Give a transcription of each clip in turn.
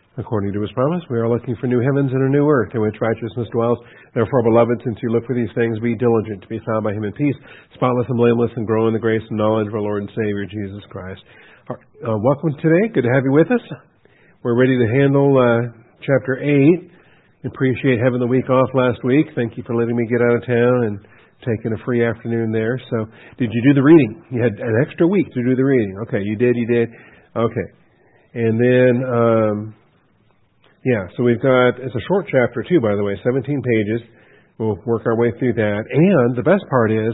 According to His promise, we are looking for new heavens and a new earth in which righteousness dwells. Therefore, beloved, since you look for these things, be diligent to be found by Him in peace, spotless and blameless, and grow in the grace and knowledge of our Lord and Savior, Jesus Christ. Welcome today. Good to have you with us. We're ready to handle chapter 8. Appreciate having the week off last week. Thank you for letting me get out of town and taking a free afternoon there. So, did you do the reading? You had an extra week to do the reading. Okay, you did. Okay. And then, so we've got, it's a short chapter too, by the way, 17 pages. We'll work our way through that. And the best part is,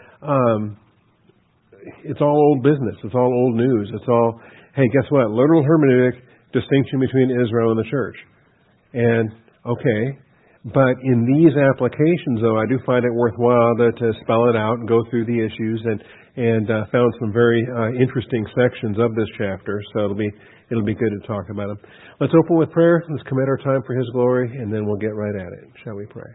it's all old business. It's all old news. It's all, hey, guess what? Literal hermeneutic, distinction between Israel and the church. And, okay, but in these applications, though, I do find it worthwhile to spell it out and go through the issues, and found some very interesting sections of this chapter. So it'll be good to talk about them. Let's open with prayer. Let's commit our time for His glory, and then we'll get right at it. Shall we pray?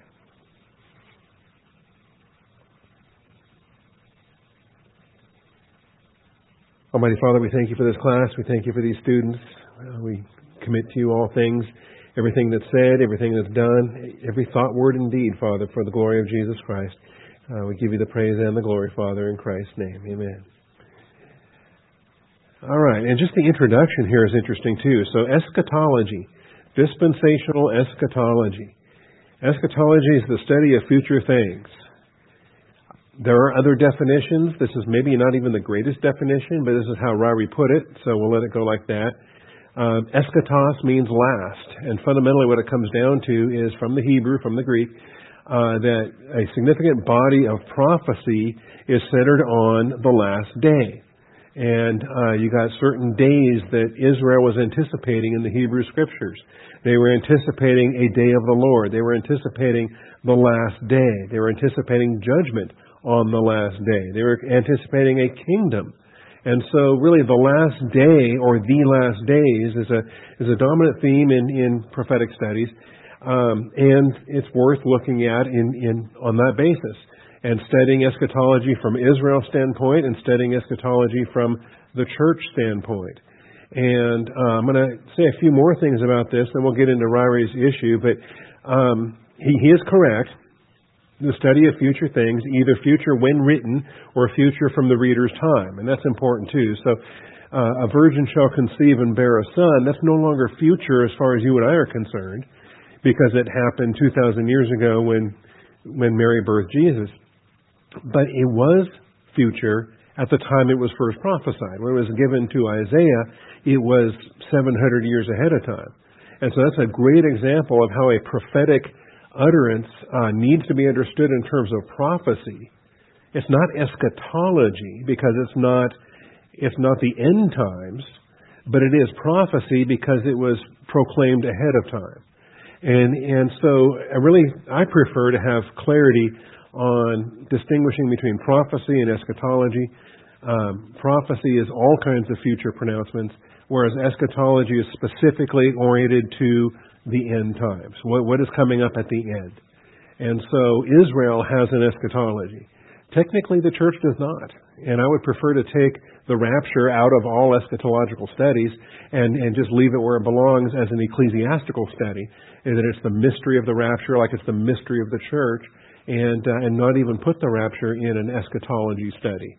Almighty Father, we thank You for this class. We thank You for these students. We commit to You all things, everything that's said, everything that's done, every thought, word, and deed, Father, for the glory of Jesus Christ. We give You the praise and the glory, Father, in Christ's name. Amen. All right, and just the introduction here is interesting too. So eschatology, dispensational eschatology. Eschatology is the study of future things. There are other definitions. This is maybe not even the greatest definition, but this is how Ryrie put it, so we'll let it go like that. Eschatos means last, and fundamentally what it comes down to is from the Hebrew, from the Greek, that a significant body of prophecy is centered on the last day. And you got certain days that Israel was anticipating in the Hebrew Scriptures. They were anticipating a day of the Lord. They were anticipating the last day. They were anticipating judgment on the last day. They were anticipating a kingdom. And so really the last day or the last days is a dominant theme in prophetic studies. And it's worth looking at on that basis. And studying eschatology from Israel's standpoint and studying eschatology from the church standpoint. And I'm going to say a few more things about this, then we'll get into Ryrie's issue. But he is correct. The study of future things, either future when written or future from the reader's time. And that's important too. So a virgin shall conceive and bear a son. That's no longer future as far as you and I are concerned, because it happened 2,000 years ago when Mary birthed Jesus. But it was future at the time it was first prophesied. When it was given to Isaiah, it was 700 years ahead of time. And so that's a great example of how a prophetic utterance needs to be understood in terms of prophecy. It's not eschatology because it's not the end times, but it is prophecy because it was proclaimed ahead of time. And so I prefer to have clarity on distinguishing between prophecy and eschatology. Prophecy is all kinds of future pronouncements, whereas eschatology is specifically oriented to the end times. What is coming up at the end? And so Israel has an eschatology. Technically, the church does not. And I would prefer to take the rapture out of all eschatological studies and just leave it where it belongs as an ecclesiastical study. And that it's the mystery of the rapture, like it's the mystery of the church, and not even put the rapture in an eschatology study.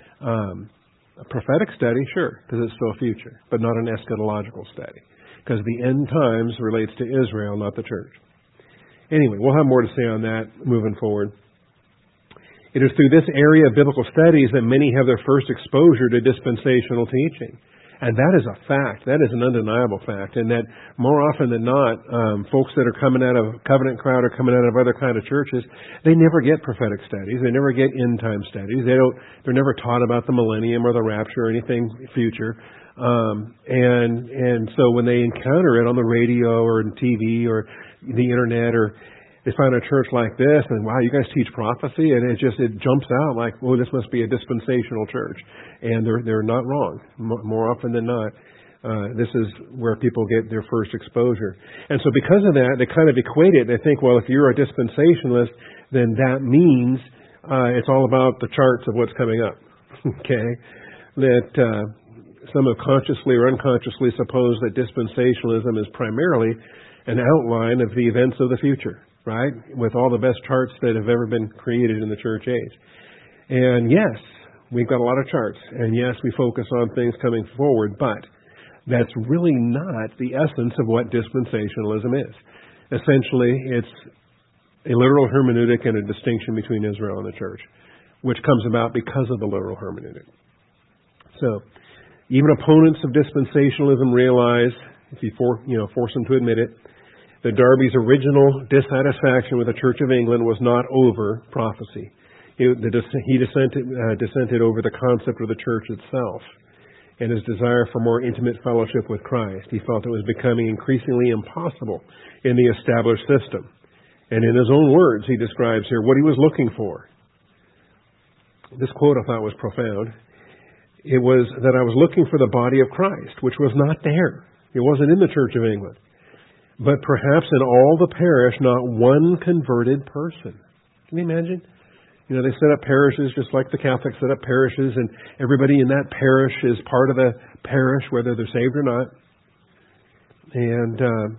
A prophetic study, sure, because it's still future, but not an eschatological study, because the end times relates to Israel, not the church. Anyway, we'll have more to say on that moving forward. It is through this area of biblical studies that many have their first exposure to dispensational teaching. And that is a fact. That is an undeniable fact. And that more often than not, folks that are coming out of Covenant crowd or coming out of other kind of churches, they never get prophetic studies. They never get end time studies. They're never taught about the millennium or the rapture or anything future. And so when they encounter it on the radio or in TV or the internet, or they find a church like this and, wow, you guys teach prophecy, and it jumps out like, oh, this must be a dispensational church. And they're not wrong. More often than not, this is where people get their first exposure. And so because of that, they kind of equate it. They think, well, if you're a dispensationalist, then that means it's all about the charts of what's coming up. Okay? Some have consciously or unconsciously supposed that dispensationalism is primarily an outline of the events of the future, right? With all the best charts that have ever been created in the church age. And yes, we've got a lot of charts. And yes, we focus on things coming forward, but that's really not the essence of what dispensationalism is. Essentially, it's a literal hermeneutic and a distinction between Israel and the church, which comes about because of the literal hermeneutic. So, even opponents of dispensationalism realize, if you force them to admit it, that Darby's original dissatisfaction with the Church of England was not over prophecy. He dissented over the concept of the church itself and his desire for more intimate fellowship with Christ. He felt it was becoming increasingly impossible in the established system. And in his own words, he describes here what he was looking for. This quote I thought was profound. It was that I was looking for the body of Christ, which was not there. It wasn't in the Church of England. But perhaps in all the parish, not one converted person. Can you imagine? You know, they set up parishes just like the Catholics set up parishes, and everybody in that parish is part of the parish, whether they're saved or not. And,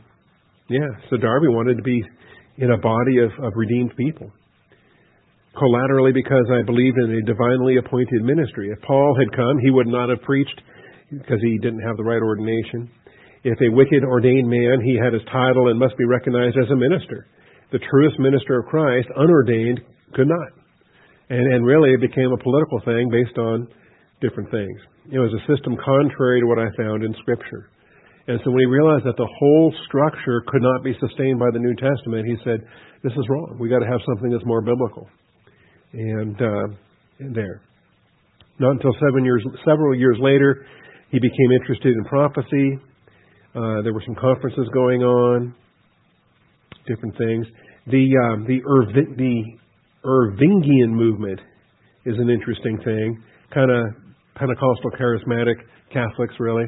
so Darby wanted to be in a body of redeemed people. Collaterally, because I believed in a divinely appointed ministry. If Paul had come, he would not have preached because he didn't have the right ordination. If a wicked ordained man, he had his title and must be recognized as a minister. The truest minister of Christ, unordained, could not. And really it became a political thing based on different things. It was a system contrary to what I found in Scripture. And so when he realized that the whole structure could not be sustained by the New Testament, he said, this is wrong. We've got to have something that's more biblical. And there. Not until several years later, he became interested in prophecy. There were some conferences going on, different things. The Irvingian movement is an interesting thing, kind of Pentecostal charismatic Catholics, really.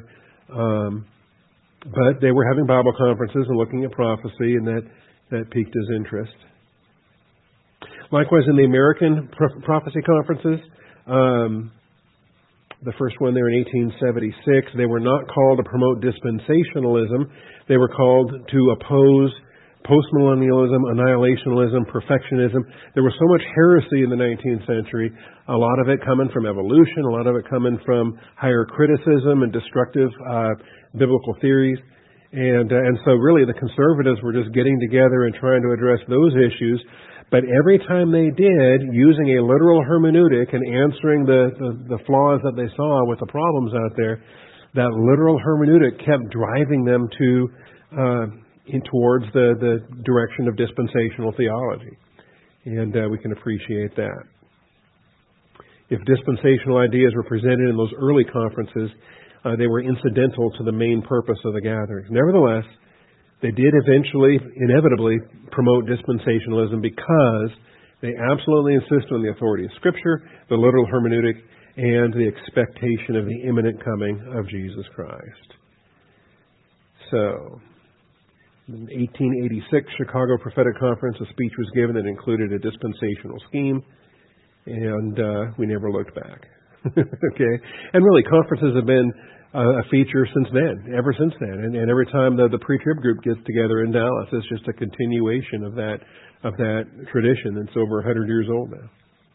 But they were having Bible conferences and looking at prophecy, and that piqued his interest. Likewise, in the American prophecy conferences, the first one there in 1876, they were not called to promote dispensationalism. They were called to oppose postmillennialism, annihilationism, perfectionism. There was so much heresy in the 19th century, a lot of it coming from evolution, a lot of it coming from higher criticism and destructive biblical theories. And so really the conservatives were just getting together and trying to address those issues. But every time they did, using a literal hermeneutic and answering the flaws that they saw with the problems out there, that literal hermeneutic kept driving them towards the direction of dispensational theology. And we can appreciate that. If dispensational ideas were presented in those early conferences, they were incidental to the main purpose of the gathering. Nevertheless, they did inevitably promote dispensationalism because they absolutely insist on the authority of Scripture, the literal hermeneutic, and the expectation of the imminent coming of Jesus Christ. So, in the 1886 Chicago Prophetic Conference, a speech was given that included a dispensational scheme, and we never looked back. Okay? And really, conferences have been a feature ever since then. And every time the pre-trib group gets together in Dallas, it's just a continuation of that tradition that's over 100 years old now.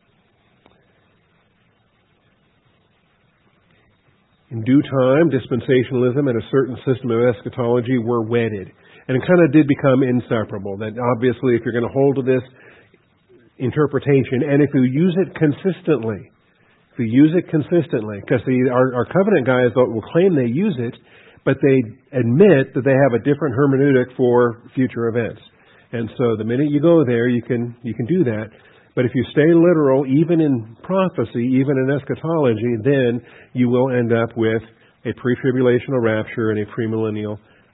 In due time, dispensationalism and a certain system of eschatology were wedded. And it kind of did become inseparable. That obviously if you're going to hold to this interpretation, and if you use it consistently, because our covenant guys will claim they use it, but they admit that they have a different hermeneutic for future events. And so the minute you go there, you can do that. But if you stay literal, even in prophecy, even in eschatology, then you will end up with a pre-tribulational rapture and a premillennial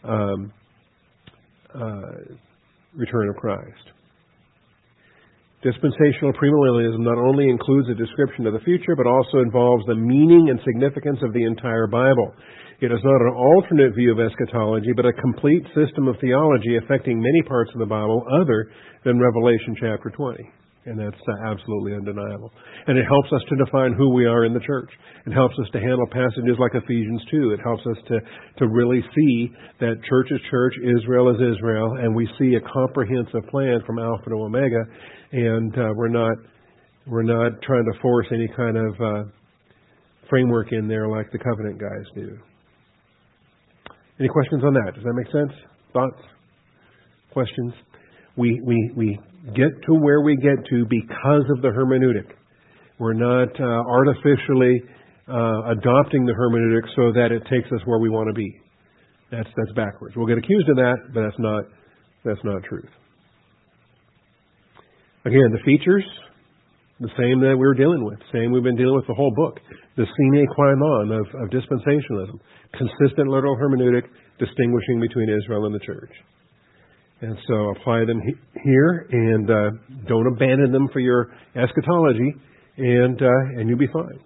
return of Christ. Dispensational premillennialism not only includes a description of the future, but also involves the meaning and significance of the entire Bible. It is not an alternate view of eschatology, but a complete system of theology affecting many parts of the Bible other than Revelation chapter 20. And that's absolutely undeniable. And it helps us to define who we are in the church. It helps us to handle passages like Ephesians 2. It helps us to really see that church is church, Israel is Israel, and we see a comprehensive plan from Alpha to Omega. And we're not trying to force any kind of framework in there like the covenant guys do. Any questions on that? Does that make sense? Thoughts? Questions? We get to where we get to because of the hermeneutic. We're not artificially adopting the hermeneutic so that it takes us where we want to be. That's backwards. We'll get accused of that, but that's not truth. Again, the features, the same that we were dealing with, same we've been dealing with the whole book. The sine qua non of dispensationalism. Consistent literal hermeneutic distinguishing between Israel and the church. And so apply them here and don't abandon them for your eschatology and you'll be fine.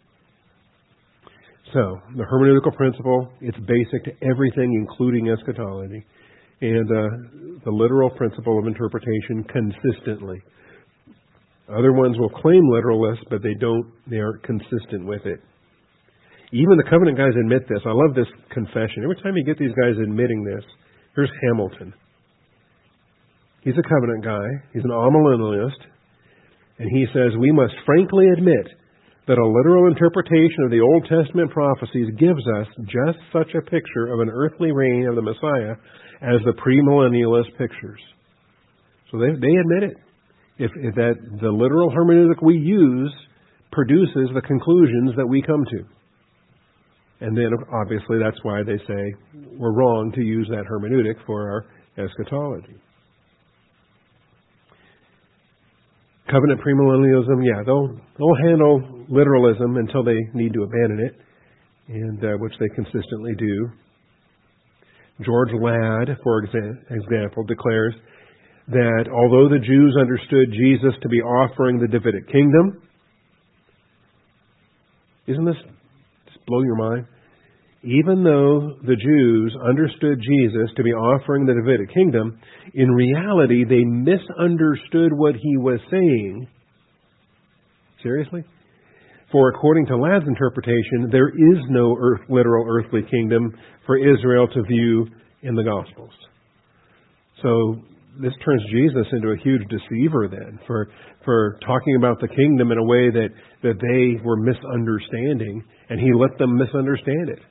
So the hermeneutical principle, it's basic to everything including eschatology. And the literal principle of interpretation consistently. Other ones will claim literalists, but they aren't consistent with it. Even the covenant guys admit this. I love this confession. Every time you get these guys admitting this, here's Hamilton. He's a covenant guy. He's an amillennialist. And he says, we must frankly admit that a literal interpretation of the Old Testament prophecies gives us just such a picture of an earthly reign of the Messiah as the premillennialist pictures. So they admit it. If that the literal hermeneutic we use produces the conclusions that we come to. And then, obviously, that's why they say we're wrong to use that hermeneutic for our eschatology. Covenant premillennialism, they'll handle literalism until they need to abandon it, and which they consistently do. George Ladd, for example, declares that although the Jews understood Jesus to be offering the Davidic kingdom, isn't this just blow your mind? Even though the Jews understood Jesus to be offering the Davidic kingdom, in reality they misunderstood what he was saying. Seriously? For according to Ladd's interpretation, there is no literal earthly kingdom for Israel to view in the Gospels. So this turns Jesus into a huge deceiver then for talking about the kingdom in a way that they were misunderstanding, and he let them misunderstand it.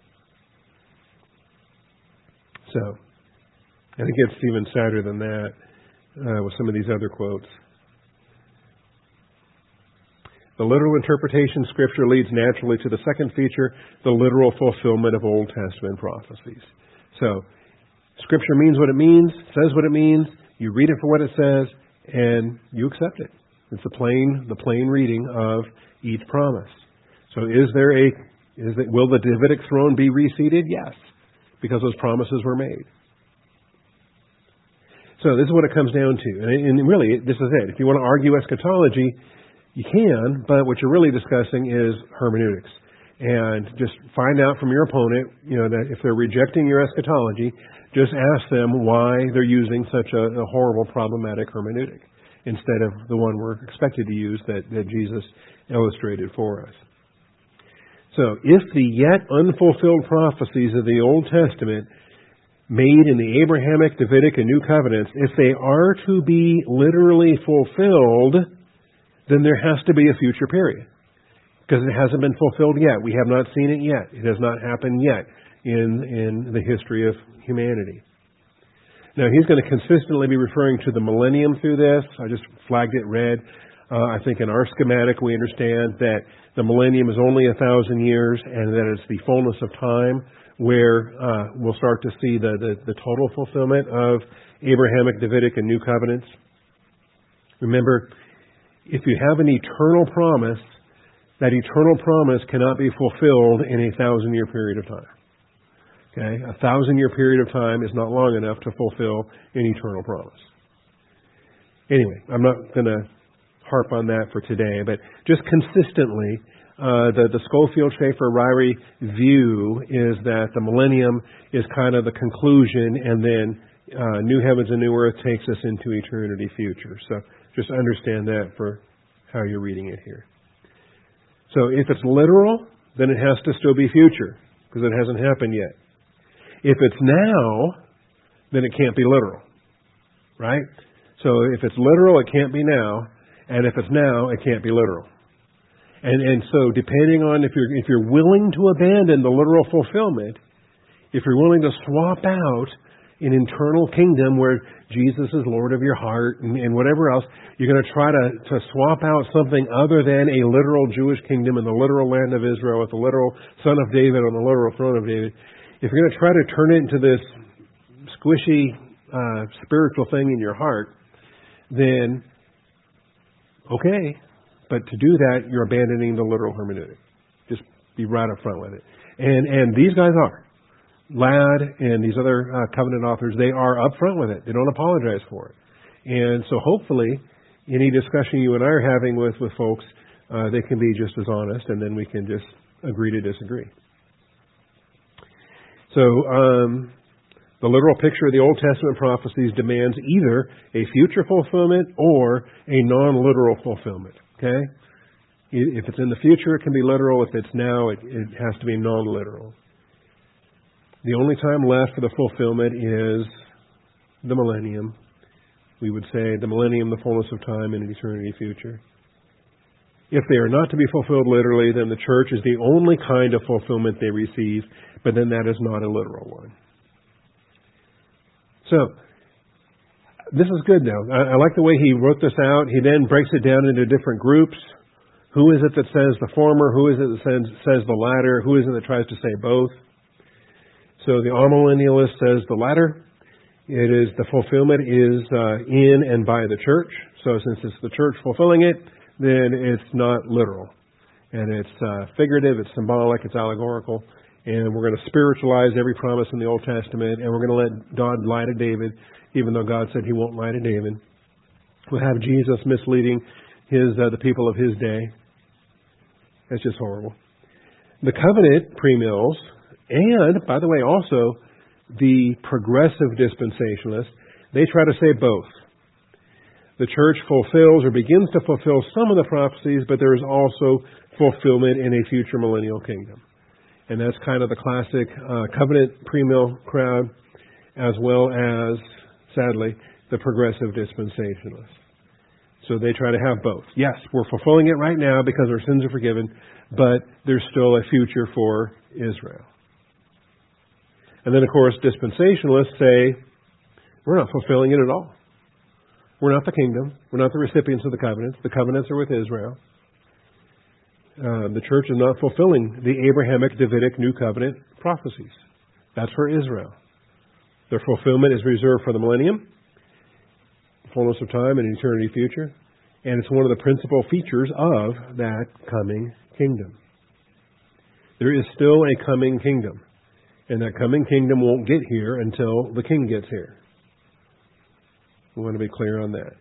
So, I think it's even sadder than that with some of these other quotes. The literal interpretation of Scripture leads naturally to the second feature, the literal fulfillment of Old Testament prophecies. So, Scripture means what it means, says what it means, you read it for what it says, and you accept it. It's the plain reading of each promise. So will the Davidic throne be reseated? Yes, because those promises were made. So this is what it comes down to. And really, this is it. If you want to argue eschatology, you can, but what you're really discussing is hermeneutics. And just find out from your opponent, that if they're rejecting your eschatology, just ask them why they're using such a horrible, problematic hermeneutic instead of the one we're expected to use that Jesus illustrated for us. So, if the yet unfulfilled prophecies of the Old Testament made in the Abrahamic, Davidic, and New Covenants, if they are to be literally fulfilled, then there has to be a future period. Because it hasn't been fulfilled yet. We have not seen it yet. It has not happened yet in the history of humanity. Now, he's going to consistently be referring to the millennium through this. I just flagged it red. I think in our schematic we understand that the millennium is only 1,000 years and that it's the fullness of time where we'll start to see the total fulfillment of Abrahamic, Davidic, and New Covenants. Remember, if you have an eternal promise, that eternal promise cannot be fulfilled in a 1,000-year period of time. Okay? A 1,000-year period of time is not long enough to fulfill an eternal promise. Anyway, I'm not going to harp on that for today, but just consistently, the Schofield-Schaeffer-Ryrie view is that the millennium is kind of the conclusion, and then new heavens and new earth takes us into eternity future. So Just understand that for how you're reading it here. So if it's literal, then it has to still be future, because it hasn't happened yet. If it's now, then it can't be literal. Right? So if it's literal, it can't be now. And if it's now, it can't be literal. And so depending on if you're willing to abandon the literal fulfillment, if you're willing to swap out an internal kingdom where Jesus is Lord of your heart and whatever else, you're going to try to swap out something other than a literal Jewish kingdom in the literal land of Israel with the literal son of David on the literal throne of David. If you're going to try to turn it into this squishy spiritual thing in your heart, then okay, but to do that, you're abandoning the literal hermeneutic. Just be right up front with it. And these guys are. Ladd and these other covenant authors, they are up front with it. They don't apologize for it. And so hopefully, any discussion you and I are having with folks, they can be just as honest, and then we can just agree to disagree. So, the literal picture of the Old Testament prophecies demands either a future fulfillment or a non-literal fulfillment. Okay? If it's in the future, it can be literal. If it's now, it has to be non-literal. The only time left for the fulfillment is the millennium. We would say the millennium, the fullness of time, and an eternity future. If they are not to be fulfilled literally, then the church is the only kind of fulfillment they receive, but then that is not a literal one. So, this is good now. I like the way he wrote this out. He then breaks it down into different groups. Who is it that says the former? Who is it that says the latter? Who is it that tries to say both? So the amillennialist says the latter. It is the fulfillment is in and by the church. So since it's the church fulfilling it, then it's not literal. And it's figurative, it's symbolic, it's allegorical. And we're going to spiritualize every promise in the Old Testament, and we're going to let God lie to David, even though God said he won't lie to David. We'll have Jesus misleading the people of his day. That's just horrible. The covenant premills, and, by the way, also the progressive dispensationalists, they try to say both. The church fulfills or begins to fulfill some of the prophecies, but there is also fulfillment in a future millennial kingdom. And that's kind of the classic covenant premill crowd, as well as, sadly, the progressive dispensationalists. So they try to have both. Yes, we're fulfilling it right now because our sins are forgiven, but there's still a future for Israel. And then, of course, dispensationalists say, we're not fulfilling it at all. We're not the kingdom. We're not the recipients of the covenants. The covenants are with Israel. The church is not fulfilling the Abrahamic, Davidic, New Covenant prophecies. That's for Israel. Their fulfillment is reserved for the millennium, the fullness of time, and eternity future. And it's one of the principal features of that coming kingdom. There is still a coming kingdom. And that coming kingdom won't get here until the king gets here. We want to be clear on that.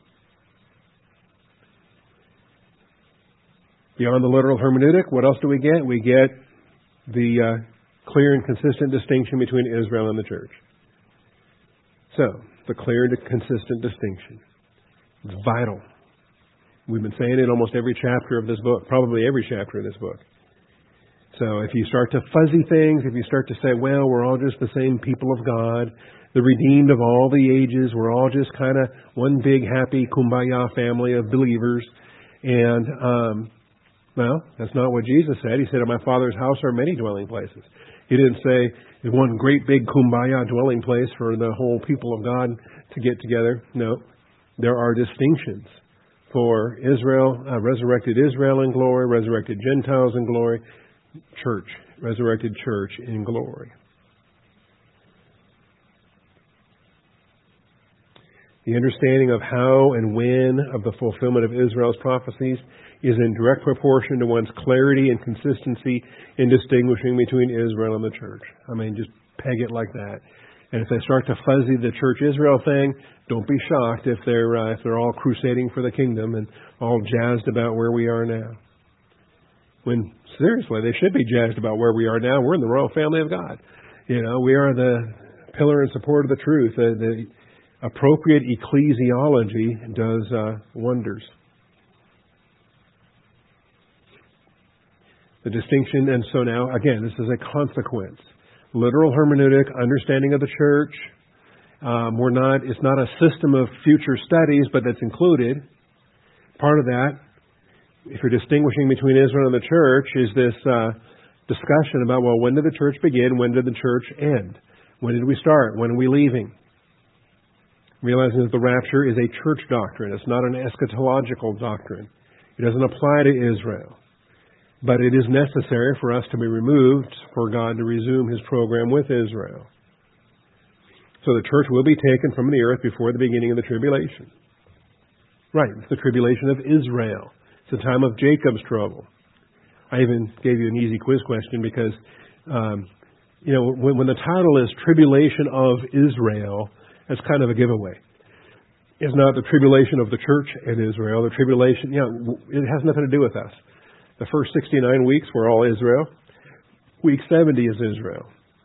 Beyond the literal hermeneutic, what else do we get? We get the clear and consistent distinction between Israel and the church. So, the clear and consistent distinction. It's vital. We've been saying it almost every chapter of this book, probably every chapter of this book. So if you start to fuzzy things, if you start to say, well, we're all just the same people of God, the redeemed of all the ages, we're all just kind of one big happy kumbaya family of believers, and well, that's not what Jesus said. He said, in my Father's house are many dwelling places. He didn't say one great big kumbaya dwelling place for the whole people of God to get together. No, there are distinctions for Israel, resurrected Israel in glory, resurrected Gentiles in glory, church, resurrected church in glory. The understanding of how and when of the fulfillment of Israel's prophecies is in direct proportion to one's clarity and consistency in distinguishing between Israel and the church. I mean, just peg it like that. And if they start to fuzzy the church-Israel thing, don't be shocked if they're all crusading for the kingdom and all jazzed about where we are now. When, seriously, they should be jazzed about where we are now. We're in the royal family of God. You know, we are the pillar and support of the truth. appropriate ecclesiology does wonders. The distinction, and so now, again, this is a consequence. Literal hermeneutic, understanding of the church. It's not a system of future studies, but that's included. Part of that, if you're distinguishing between Israel and the church, is this discussion about, well, when did the church begin? When did the church end? When did we start? When are we leaving? Realizing that the rapture is a church doctrine. It's not an eschatological doctrine. It doesn't apply to Israel. But it is necessary for us to be removed for God to resume His program with Israel. So the church will be taken from the earth before the beginning of the tribulation. Right, it's the tribulation of Israel. It's the time of Jacob's trouble. I even gave you an easy quiz question because, when the title is Tribulation of Israel, that's kind of a giveaway. It's not the tribulation of the church in Israel. The tribulation, it has nothing to do with us. The first 69 weeks were all Israel. Week 70 is Israel.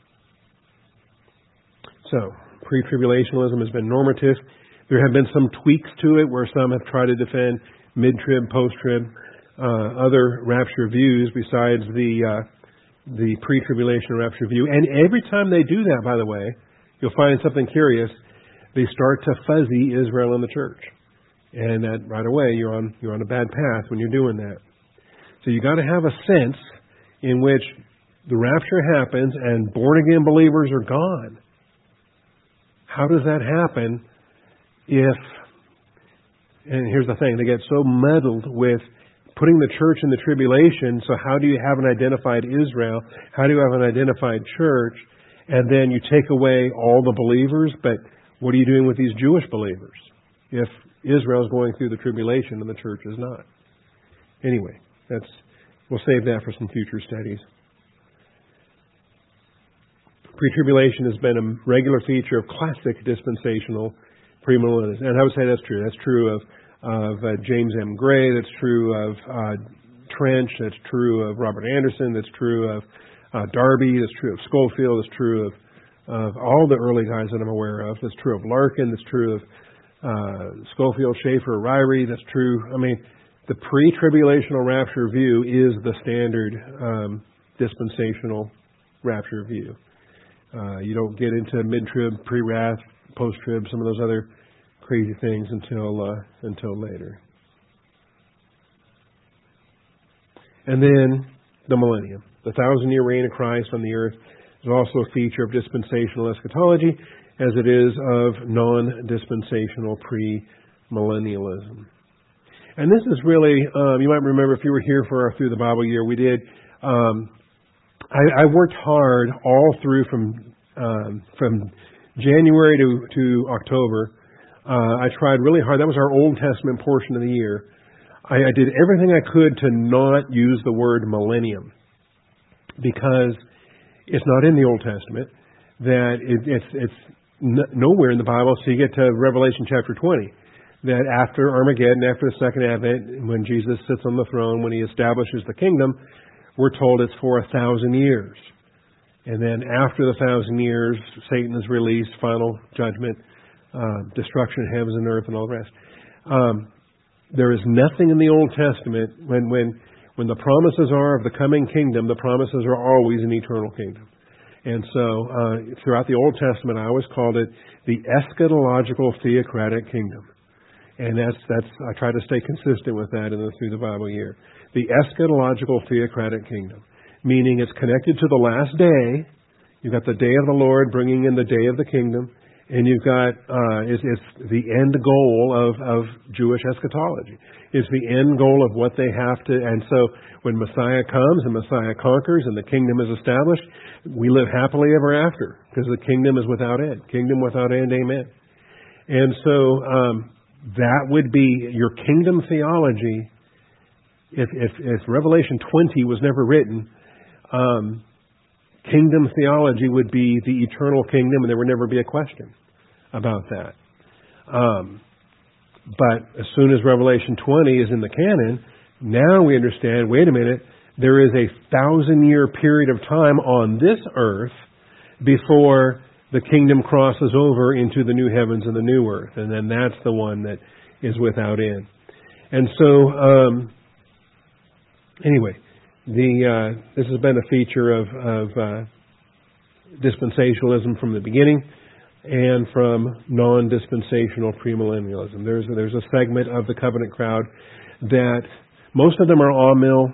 So, pre-tribulationalism has been normative. There have been some tweaks to it where some have tried to defend mid-trib, post-trib, other rapture views besides the pre-tribulation rapture view. And every time they do that, by the way, you'll find something curious. They start to fuzzy Israel and the church. And that right away, you're on a bad path when you're doing that. So you got to have a sense in which the rapture happens and born-again believers are gone. How does that happen if, and here's the thing, they get so muddled with putting the church in the tribulation, so how do you have an identified Israel? How do you have an identified church? And then you take away all the believers, but what are you doing with these Jewish believers if Israel is going through the tribulation and the church is not? Anyway. We'll save that for some future studies. Pre-tribulation has been a regular feature of classic dispensational premillennialism. And I would say that's true. That's true of James M. Gray. That's true of Trench. That's true of Robert Anderson. That's true of Darby. That's true of Schofield. That's true of all the early guys that I'm aware of. That's true of Larkin. That's true of Schofield, Schaeffer, Ryrie. That's true. The pre-tribulational rapture view is the standard dispensational rapture view. You don't get into mid-trib, pre-wrath, post-trib, some of those other crazy things until later. And then the millennium. The 1,000-year reign of Christ on the earth is also a feature of dispensational eschatology, as it is of non-dispensational premillennialism. And this is really, you might remember if you were here for our Through the Bible year, we did, I worked hard all through from January to October. I tried really hard. That was our Old Testament portion of the year. I did everything I could to not use the word millennium because it's not in the Old Testament. That it's nowhere in the Bible. So you get to Revelation chapter 20. That after Armageddon, after the second advent, when Jesus sits on the throne, when He establishes the kingdom, we're told it's for 1,000 years. And then after the 1,000 years, Satan is released, final judgment, destruction of heavens and earth and all the rest. There is nothing in the Old Testament, when the promises are of the coming kingdom, the promises are always an eternal kingdom. And so throughout the Old Testament, I always called it the eschatological theocratic kingdom. And that's I try to stay consistent with that in the Through the Bible year. The eschatological theocratic kingdom, meaning it's connected to the last day. You've got the day of the Lord bringing in the day of the kingdom, and you've got it's the end goal of Jewish eschatology. It's the end goal of what they have to. And so when Messiah comes and Messiah conquers and the kingdom is established, we live happily ever after because the kingdom is without end. Kingdom without end, amen. And so that would be your kingdom theology. If Revelation 20 was never written, kingdom theology would be the eternal kingdom, and there would never be a question about that. But as soon as Revelation 20 is in the canon, now we understand, wait a minute, there is a 1,000-year period of time on this earth before the kingdom crosses over into the new heavens and the new earth, and then that's the one that is without end. And so, anyway, this has been a feature of dispensationalism from the beginning, and from non-dispensational premillennialism. There's a segment of the covenant crowd that most of them are all-mill.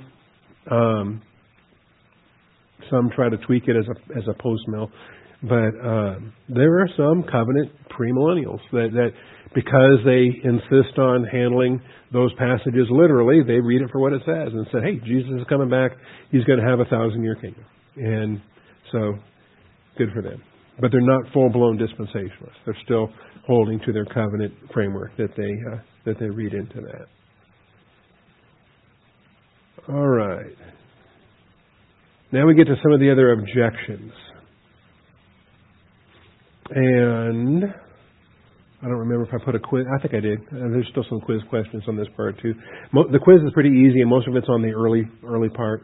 Some try to tweak it as a post-mill. But there are some covenant premillennials that because they insist on handling those passages literally, they read it for what it says and say, hey, Jesus is coming back. He's going to have a 1,000-year kingdom. And so, good for them. But they're not full-blown dispensationalists. They're still holding to their covenant framework that they read into that. All right. Now we get to some of the other objections. And I don't remember if I put a quiz. I think I did. There's still some quiz questions on this part too. The quiz is pretty easy, and most of it's on the early part.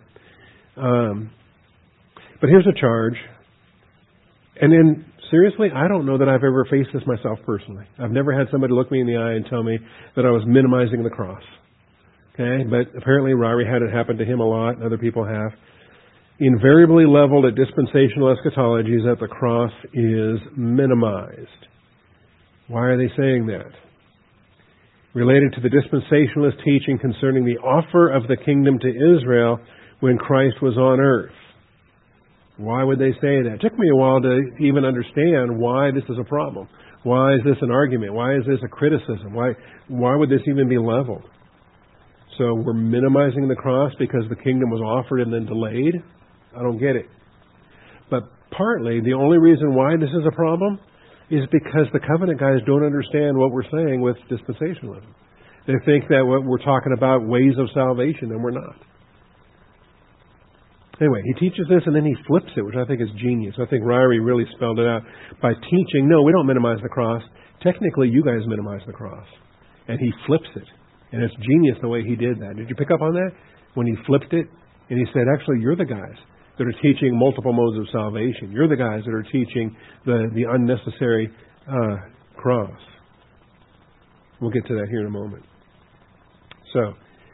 But here's a charge. And then, seriously, I don't know that I've ever faced this myself personally. I've never had somebody look me in the eye and tell me that I was minimizing the cross. Okay? But apparently Ryrie had it happen to him a lot, and other people have. Invariably leveled at dispensational eschatology is that the cross is minimized. Why are they saying that? Related to the dispensationalist teaching concerning the offer of the kingdom to Israel when Christ was on earth. Why would they say that? It took me a while to even understand why this is a problem. Why is this an argument? Why is this a criticism? Why would this even be leveled? So we're minimizing the cross because the kingdom was offered and then delayed? I don't get it. But partly, the only reason why this is a problem is because the covenant guys don't understand what we're saying with dispensationalism. They think that what we're talking about ways of salvation, and we're not. Anyway, he teaches this and then he flips it, which I think is genius. I think Ryrie really spelled it out by teaching, no, we don't minimize the cross. Technically, you guys minimize the cross. And he flips it. And it's genius the way he did that. Did you pick up on that? When he flipped it, and he said, actually, you're the guys that are teaching multiple modes of salvation. You're the guys that are teaching the unnecessary cross. We'll get to that here in a moment. So,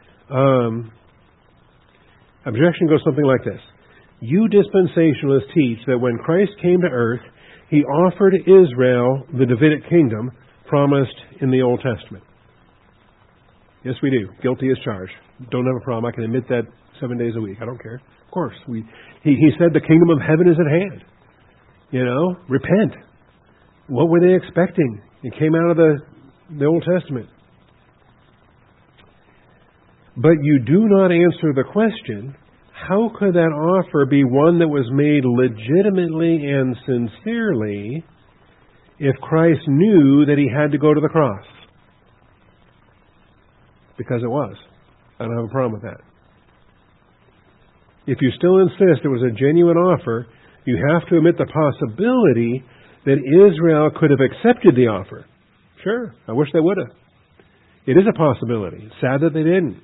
objection goes something like this. You dispensationalists teach that when Christ came to earth, He offered Israel the Davidic kingdom promised in the Old Testament. Yes, we do. Guilty as charged. Don't have a problem. I can admit that 7 days a week. I don't care. Of course. He said the kingdom of heaven is at hand. You know, repent. What were they expecting? It came out of the Old Testament. But you do not answer the question, how could that offer be one that was made legitimately and sincerely if Christ knew that He had to go to the cross? Because it was. I don't have a problem with that. If you still insist it was a genuine offer, you have to admit the possibility that Israel could have accepted the offer. Sure, I wish they would have. It is a possibility. It's sad that they didn't.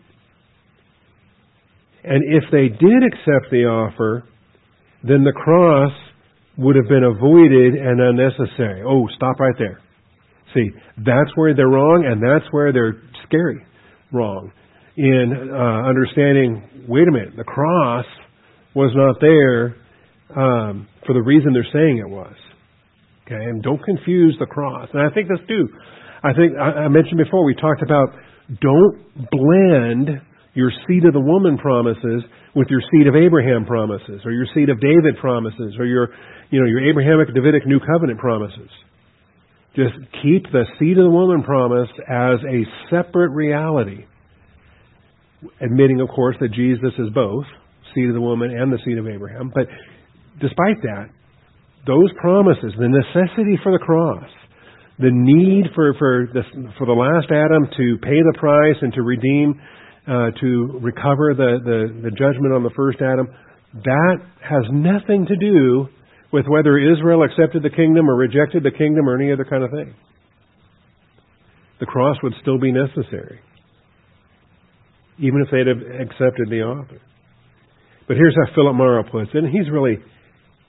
And if they did accept the offer, then the cross would have been avoided and unnecessary. Oh, stop right there. See, that's where they're wrong, and that's where they're scary wrong. In understanding, wait a minute, the cross was not there for the reason they're saying it was. Okay, and don't confuse the cross. And I think this too. I think I mentioned before, we talked about don't blend your seed of the woman promises with your seed of Abraham promises, or your seed of David promises, or your Abrahamic, Davidic, New Covenant promises. Just keep the seed of the woman promise as a separate reality. Admitting, of course, that Jesus is both seed of the woman and the seed of Abraham. But despite that, those promises, the necessity for the cross, the need for the last Adam to pay the price and to redeem, to recover the judgment on the first Adam, that has nothing to do with whether Israel accepted the kingdom or rejected the kingdom or any other kind of thing. The cross would still be necessary, even if they'd have accepted the offer. But here's how Philip Morrow puts it, and he's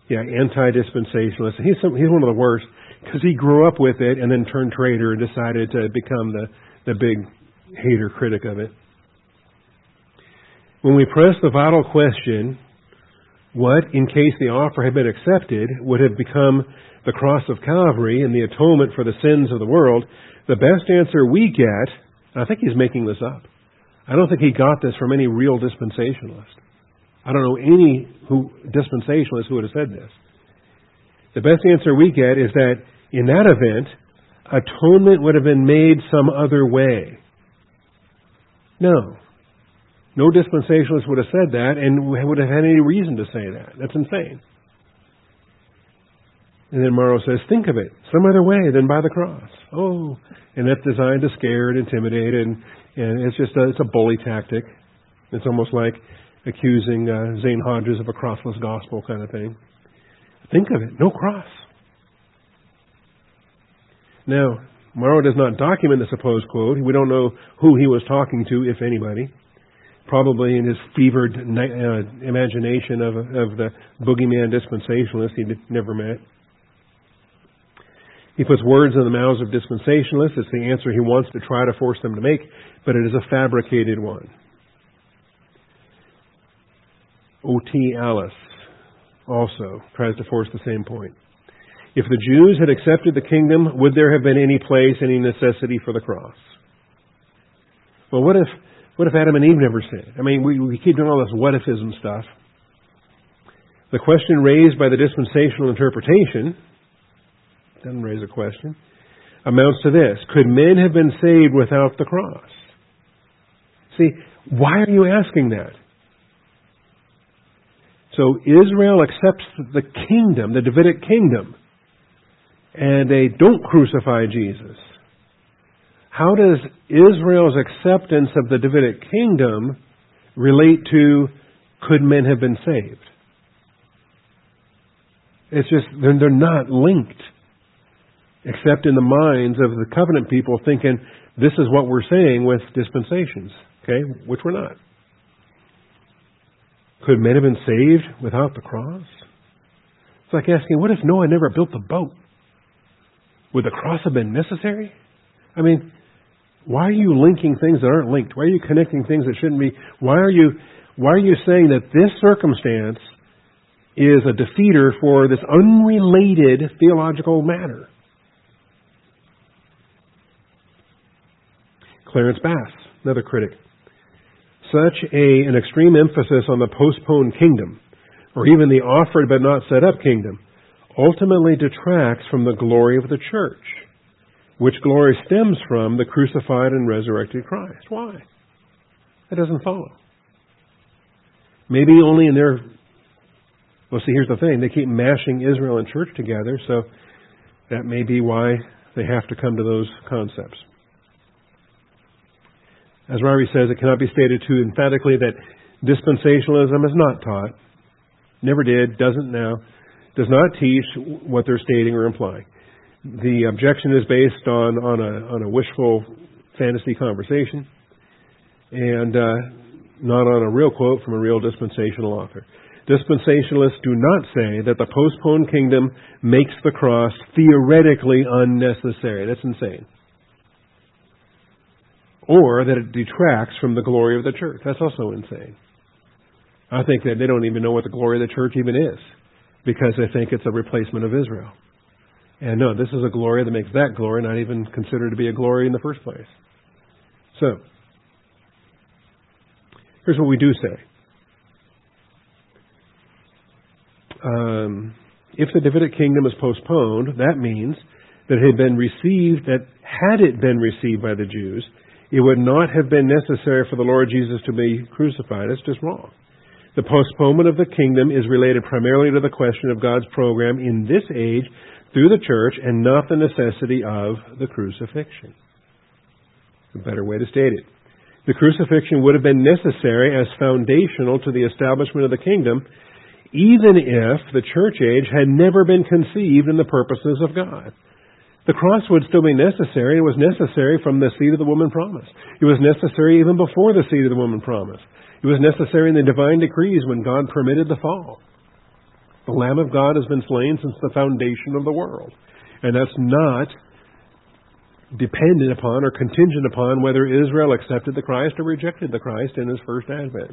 anti-dispensationalist. He's one of the worst because he grew up with it and then turned traitor and decided to become the big hater critic of it. When we press the vital question, what, in case the offer had been accepted, would have become the cross of Calvary and the atonement for the sins of the world, the best answer we get, I think he's making this up. I don't think he got this from any real dispensationalist. I don't know any dispensationalist who would have said this. The best answer we get is that in that event, atonement would have been made some other way. No dispensationalist would have said that and would have had any reason to say that. That's insane. And then Morrow says, think of it, some other way than by the cross. Oh, and that's designed to scare and intimidate, and it's a bully tactic. It's almost like accusing Zane Hodges of a crossless gospel kind of thing. Think of it, no cross. Now, Morrow does not document the supposed quote. We don't know who he was talking to, if anybody. Probably in his fevered imagination of the boogeyman dispensationalist he never met. He puts words in the mouths of dispensationalists. It's the answer he wants to try to force them to make, but it is a fabricated one. O.T. Alice also tries to force the same point. If the Jews had accepted the kingdom, would there have been any place, any necessity for the cross? Well, what if Adam and Eve never sinned? I mean, we keep doing all this what-ifism stuff. The question raised by the dispensational interpretation, doesn't raise a question, amounts to this. Could men have been saved without the cross? See, why are you asking that? So Israel accepts the kingdom, the Davidic kingdom, and they don't crucify Jesus. How does Israel's acceptance of the Davidic kingdom relate to could men have been saved? It's just, they're not linked, except in the minds of the covenant people thinking this is what we're saying with dispensations, okay, which we're not. Could men have been saved without the cross? It's like asking, what if Noah never built the boat? Would the cross have been necessary? I mean, why are you linking things that aren't linked? Why are you connecting things that shouldn't be? Why are you saying that this circumstance is a defeater for this unrelated theological matter? Clarence Bass, another critic. Such an extreme emphasis on the postponed kingdom, or even the offered but not set up kingdom, ultimately detracts from the glory of the church, which glory stems from the crucified and resurrected Christ. Why? That doesn't follow. Maybe only in their... Well, see, here's the thing. They keep mashing Israel and church together, so that may be why they have to come to those concepts. As Ryrie says, it cannot be stated too emphatically that dispensationalism is not taught, never did, doesn't now, does not teach what they're stating or implying. The objection is based on a wishful fantasy conversation and not on a real quote from a real dispensational author. Dispensationalists do not say that the postponed kingdom makes the cross theoretically unnecessary. That's insane. Or that it detracts from the glory of the church. That's also insane. I think that they don't even know what the glory of the church even is, because they think it's a replacement of Israel. And no, this is a glory that makes that glory not even considered to be a glory in the first place. So, here's what we do say. If the Davidic kingdom is postponed, that means that it had been received, that had it been received by the Jews, it would not have been necessary for the Lord Jesus to be crucified. That's just wrong. The postponement of the kingdom is related primarily to the question of God's program in this age through the church and not the necessity of the crucifixion. A better way to state it. The crucifixion would have been necessary as foundational to the establishment of the kingdom, even if the church age had never been conceived in the purposes of God. The cross would still be necessary. It was necessary from the seed of the woman promised. It was necessary even before the seed of the woman promised. It was necessary in the divine decrees when God permitted the fall. The Lamb of God has been slain since the foundation of the world. And that's not dependent upon or contingent upon whether Israel accepted the Christ or rejected the Christ in His first advent.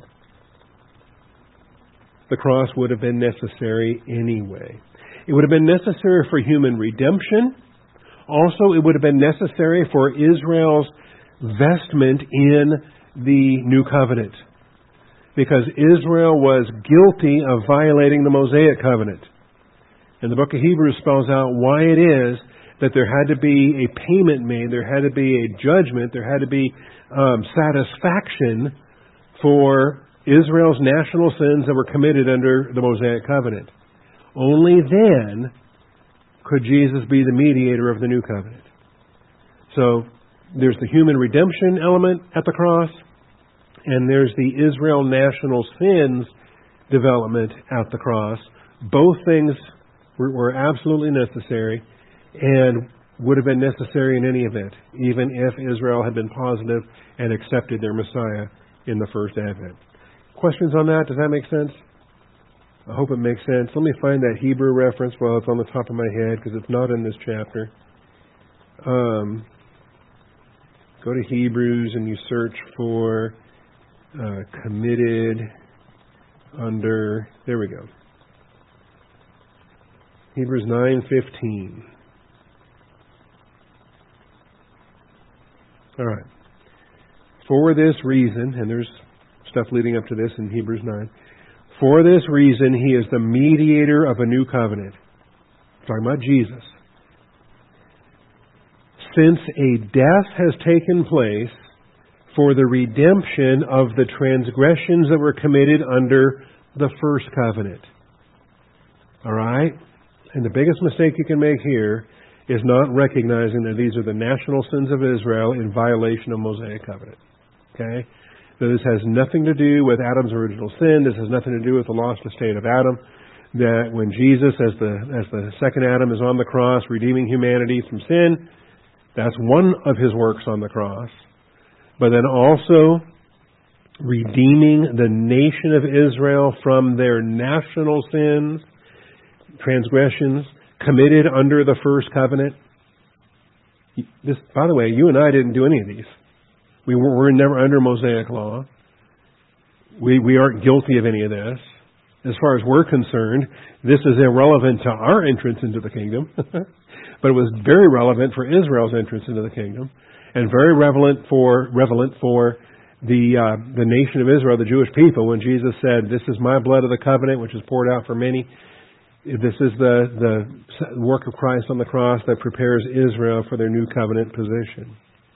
The cross would have been necessary anyway. It would have been necessary for human redemption. Also, it would have been necessary for Israel's vestment in the new covenant, because Israel was guilty of violating the Mosaic covenant. And the book of Hebrews spells out why it is that there had to be a payment made, there had to be a judgment, there had to be satisfaction for Israel's national sins that were committed under the Mosaic covenant. Only then could Jesus be the mediator of the new covenant. So there's the human redemption element at the cross, and there's the Israel national sins development at the cross. Both things were absolutely necessary and would have been necessary in any event, even if Israel had been positive and accepted their Messiah in the first advent. Questions on that? Does that make sense? I hope it makes sense. Let me find that Hebrew reference while it's on the top of my head, because it's not in this chapter. Go to Hebrews and you search for committed under, there we go. Hebrews 9:15. All right. For this reason, and there's stuff leading up to this in Hebrews 9. For this reason, He is the mediator of a new covenant. Talking about Jesus. Since a death has taken place for the redemption of the transgressions that were committed under the first covenant. All right? And the biggest mistake you can make here is not recognizing that these are the national sins of Israel in violation of Mosaic covenant. Okay? So this has nothing to do with Adam's original sin. This has nothing to do with the lost estate of Adam. That when Jesus, as the second Adam, is on the cross redeeming humanity from sin, that's one of His works on the cross. But then also redeeming the nation of Israel from their national sins, transgressions committed under the first covenant. This, by the way, you and I didn't do any of these. We were never under Mosaic law. We aren't guilty of any of this. As far as we're concerned, this is irrelevant to our entrance into the kingdom. But it was very relevant for Israel's entrance into the kingdom, and very relevant for the nation of Israel, the Jewish people, when Jesus said, "This is my blood of the covenant, which is poured out for many." This is the work of Christ on the cross that prepares Israel for their new covenant position.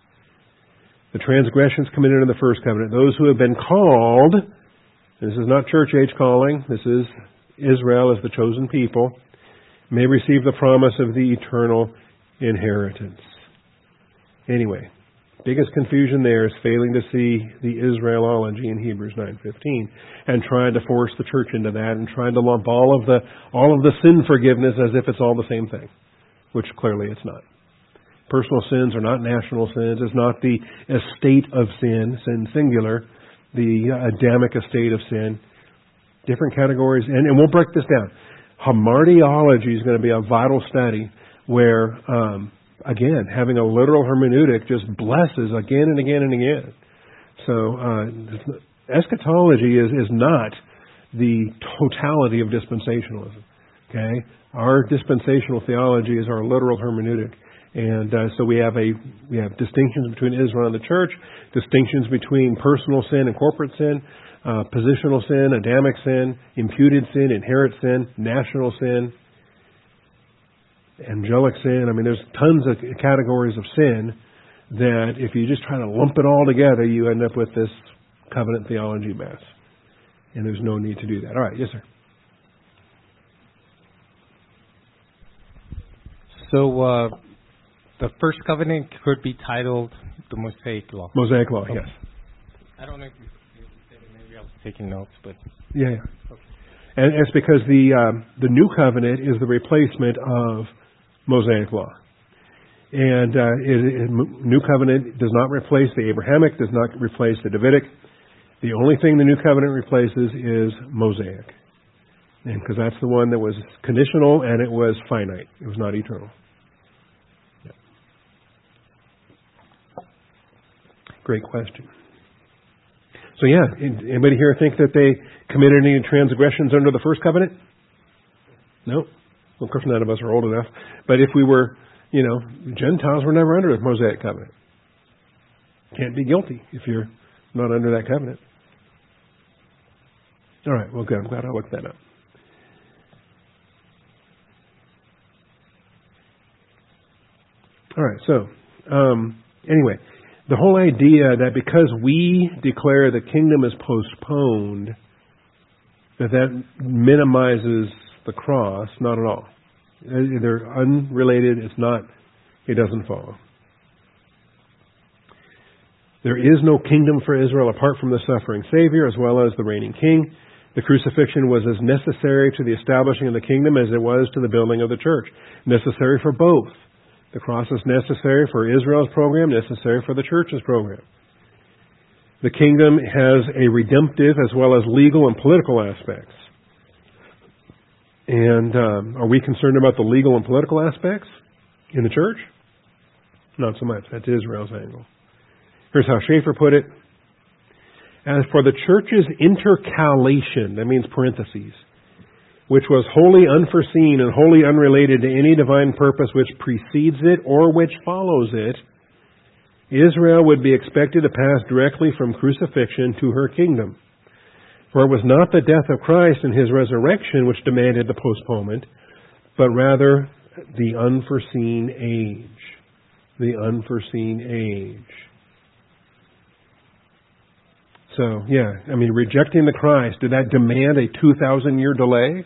The transgressions committed in the first covenant, those who have been called, this is not church age calling, this is Israel as the chosen people, may receive the promise of the eternal inheritance. Anyway, biggest confusion there is failing to see the Israelology in Hebrews 9:15 and trying to force the church into that and trying to lump all of the sin forgiveness as if it's all the same thing, which clearly it's not. Personal sins are not national sins. It's not the estate of sin, sin singular, the Adamic estate of sin. Different categories, and we'll break this down. Hamartiology is going to be a vital study where, again, having a literal hermeneutic just blesses again and again and again. So eschatology is not the totality of dispensationalism. Okay, our dispensational theology is our literal hermeneutic, and so we have distinctions between Israel and the church, distinctions between personal sin and corporate sin. Positional sin, Adamic sin, imputed sin, inherent sin, national sin, angelic sin. I mean, there's tons of categories of sin that if you just try to lump it all together, you end up with this covenant theology mess. And there's no need to do that. All right, yes, sir. So the first covenant could be titled the Mosaic Law. Mosaic Law, yes. I don't know if you maybe I was taking notes, but yeah. Okay. And it's because the new covenant is the replacement of Mosaic law, and new covenant does not replace the Abrahamic, does not replace the Davidic. The only thing the new covenant replaces is Mosaic. And because that's the one that was conditional and it was finite. It was not eternal. Yeah. Great question. So yeah, anybody here think that they committed any transgressions under the first covenant? No. Well, of course, none of us are old enough. But if we were, Gentiles were never under the Mosaic covenant. Can't be guilty if you're not under that covenant. All right, well, good. I'm glad I looked that up. All right, so anyway, the whole idea that because we declare the kingdom is postponed, that minimizes the cross, not at all. They're unrelated. It doesn't follow. There is no kingdom for Israel apart from the suffering Savior as well as the reigning King. The crucifixion was as necessary to the establishing of the kingdom as it was to the building of the church. Necessary for both. The cross is necessary for Israel's program, necessary for the church's program. The kingdom has a redemptive as well as legal and political aspects. And are we concerned about the legal and political aspects in the church? Not so much. That's Israel's angle. Here's how Schaeffer put it. As for the church's intercalation, that means parentheses, which was wholly unforeseen and wholly unrelated to any divine purpose which precedes it or which follows it, Israel would be expected to pass directly from crucifixion to her kingdom. For it was not the death of Christ and His resurrection which demanded the postponement, but rather the unforeseen age. The unforeseen age. So, rejecting the Christ, did that demand a 2,000-year delay?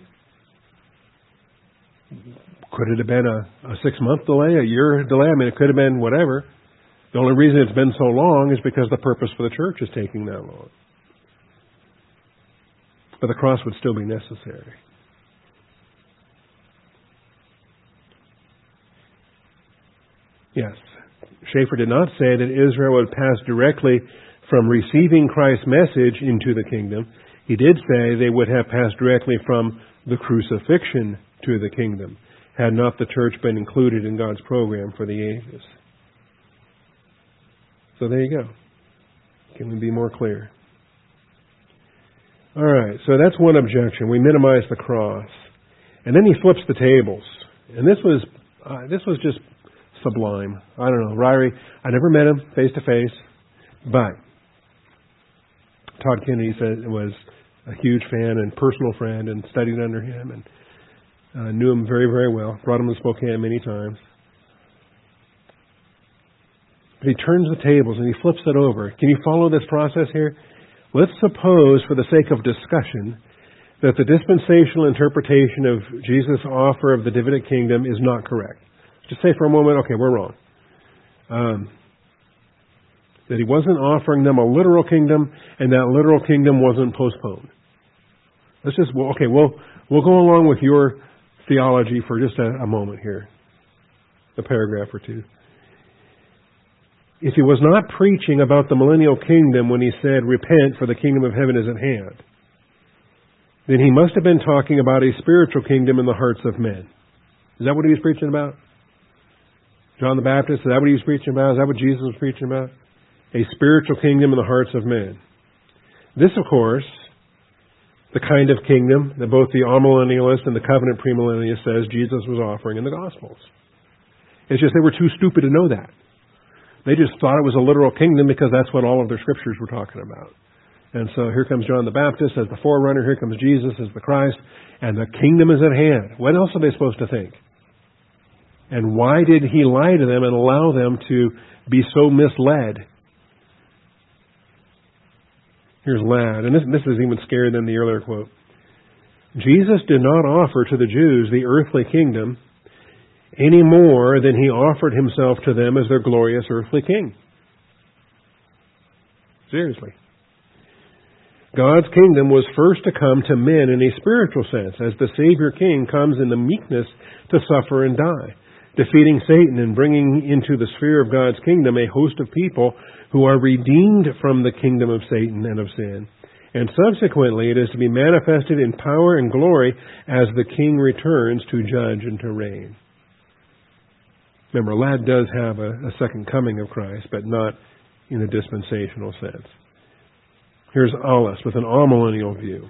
Could it have been a 6-month delay, a year delay? It could have been whatever. The only reason it's been so long is because the purpose for the church is taking that long. But the cross would still be necessary. Yes, Schaeffer did not say that Israel would pass directly from receiving Christ's message into the kingdom. He did say they would have passed directly from the crucifixion to the kingdom, had not the church been included in God's program for the ages. So there you go. Can we be more clear? All right, so that's one objection. We minimize the cross. And then he flips the tables. And this was just sublime. I don't know, Ryrie, I never met him face to face, but Todd Kennedy said was a huge fan and personal friend and studied under him and knew him very, very well. Brought him to Spokane many times. But he turns the tables and he flips it over. Can you follow this process here? Let's suppose, for the sake of discussion, that the dispensational interpretation of Jesus' offer of the Davidic kingdom is not correct. Just say for a moment, okay, we're wrong. That he wasn't offering them a literal kingdom, and that literal kingdom wasn't postponed. We'll go along with your theology for just a moment here, a paragraph or two. If he was not preaching about the millennial kingdom when he said, repent, for the kingdom of heaven is at hand, then he must have been talking about a spiritual kingdom in the hearts of men. Is that what he was preaching about? John the Baptist, is that what he was preaching about? Is that what Jesus was preaching about? A spiritual kingdom in the hearts of men. This, of course, the kind of kingdom that both the amillennialist and the covenant premillennialist says Jesus was offering in the Gospels. It's just they were too stupid to know that. They just thought it was a literal kingdom because that's what all of their scriptures were talking about. And so here comes John the Baptist as the forerunner. Here comes Jesus as the Christ. And the kingdom is at hand. What else are they supposed to think? And why did he lie to them and allow them to be so misled? Here's Ladd, and this is even scarier than the earlier quote. Jesus did not offer to the Jews the earthly kingdom any more than he offered himself to them as their glorious earthly king. Seriously. God's kingdom was first to come to men in a spiritual sense, as the Savior King comes in the meekness to suffer and die, defeating Satan and bringing into the sphere of God's kingdom a host of people who are redeemed from the kingdom of Satan and of sin, and subsequently it is to be manifested in power and glory as the King returns to judge and to reign. Remember, Ladd does have a second coming of Christ, but not in a dispensational sense. Here's Alice with an amillennial view.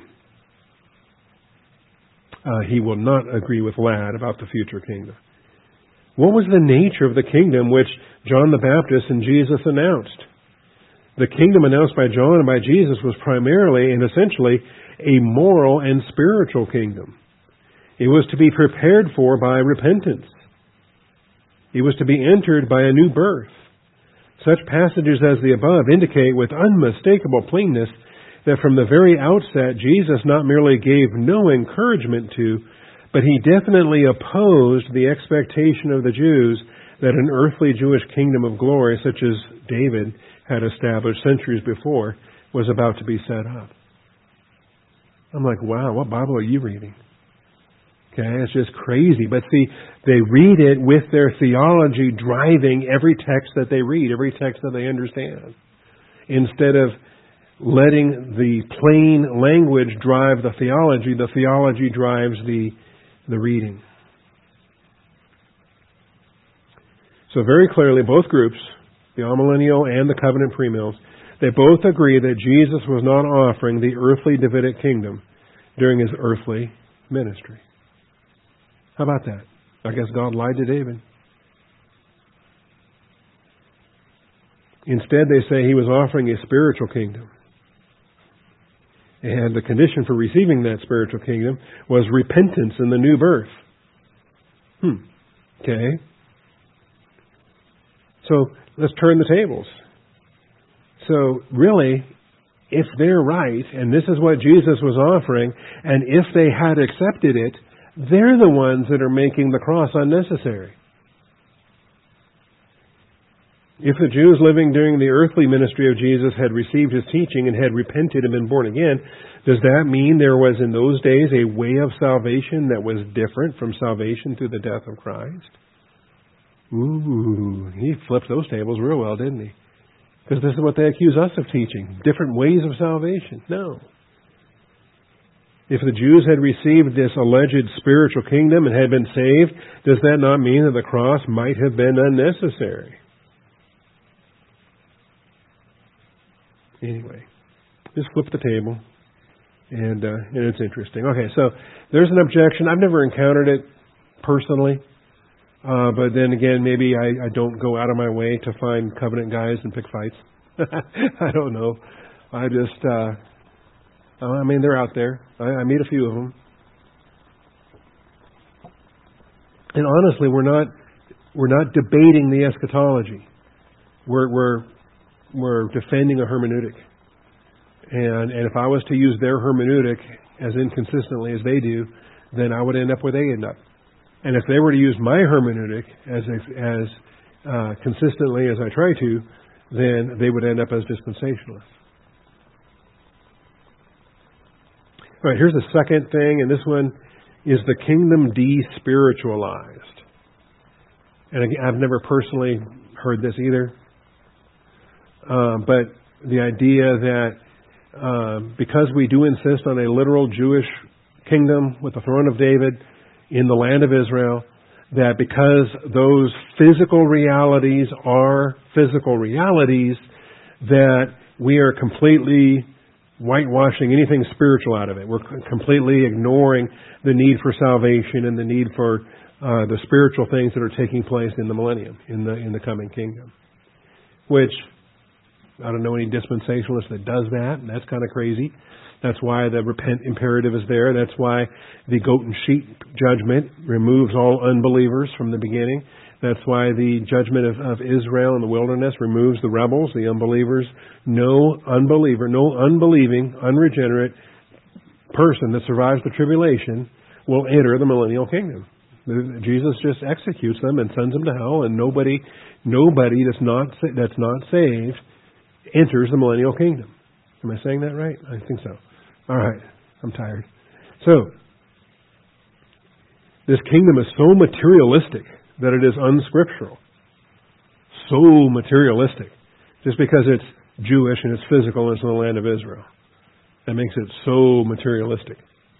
He will not agree with Ladd about the future kingdom. What was the nature of the kingdom which John the Baptist and Jesus announced? The kingdom announced by John and by Jesus was primarily and essentially a moral and spiritual kingdom. It was to be prepared for by repentance. It was to be entered by a new birth. Such passages as the above indicate with unmistakable plainness that from the very outset, Jesus not merely gave no encouragement to, but he definitely opposed the expectation of the Jews that an earthly Jewish kingdom of glory, such as David had established centuries before, was about to be set up. I'm like, wow, what Bible are you reading? Okay, it's just crazy. But see, they read it with their theology driving every text that they read, every text that they understand, instead of letting the plain language drive the theology drives the reading. So very clearly, both groups, the amillennial and the covenant premills, they both agree that Jesus was not offering the earthly Davidic kingdom during his earthly ministry. How about that? I guess God lied to David. Instead, they say he was offering a spiritual kingdom. And the condition for receiving that spiritual kingdom was repentance in the new birth. Okay. So let's turn the tables. So really, if they're right, and this is what Jesus was offering, and if they had accepted it, they're the ones that are making the cross unnecessary. If the Jews living during the earthly ministry of Jesus had received his teaching and had repented and been born again, does that mean there was in those days a way of salvation that was different from salvation through the death of Christ? Ooh, he flipped those tables real well, didn't he? Because this is what they accuse us of teaching, different ways of salvation. No. If the Jews had received this alleged spiritual kingdom and had been saved, does that not mean that the cross might have been unnecessary? Anyway, just flip the table, and it's interesting. Okay, so there's an objection. I've never encountered it personally, but then again, maybe I don't go out of my way to find covenant guys and pick fights. I don't know. I just, they're out there. I meet a few of them, and honestly, we're not debating the eschatology. We're defending a hermeneutic. And if I was to use their hermeneutic as inconsistently as they do, then I would end up where they end up. And if they were to use my hermeneutic as consistently as I try to, then they would end up as dispensationalists. All right, here's the second thing, and this one is the kingdom de-spiritualized. And again, I've never personally heard this either. But the idea that because we do insist on a literal Jewish kingdom with the throne of David in the land of Israel, that because those physical realities are physical realities, that we are completely whitewashing anything spiritual out of it. We're completely ignoring the need for salvation and the need for the spiritual things that are taking place in the millennium, in the coming kingdom. Which, I don't know any dispensationalist that does that, and that's kind of crazy. That's why the repent imperative is there. That's why the goat and sheep judgment removes all unbelievers from the beginning. That's why the judgment of Israel in the wilderness removes the rebels, the unbelievers. No unbeliever, no unbelieving, unregenerate person that survives the tribulation will enter the millennial kingdom. Jesus just executes them and sends them to hell, and nobody that's not saved enters the millennial kingdom. Am I saying that right? I think so. All right. I'm tired. So, this kingdom is so materialistic that it is unscriptural. So materialistic. Just because it's Jewish and it's physical and it's in the land of Israel. that makes it so materialistic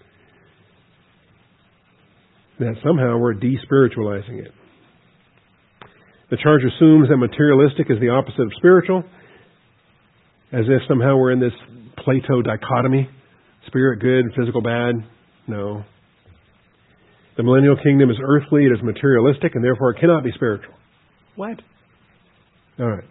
that somehow we're despiritualizing it. The charge assumes that materialistic is the opposite of spiritual, as if somehow we're in this Plato dichotomy, spirit good, physical bad. No. The millennial kingdom is earthly, it is materialistic, and therefore it cannot be spiritual. What? All right.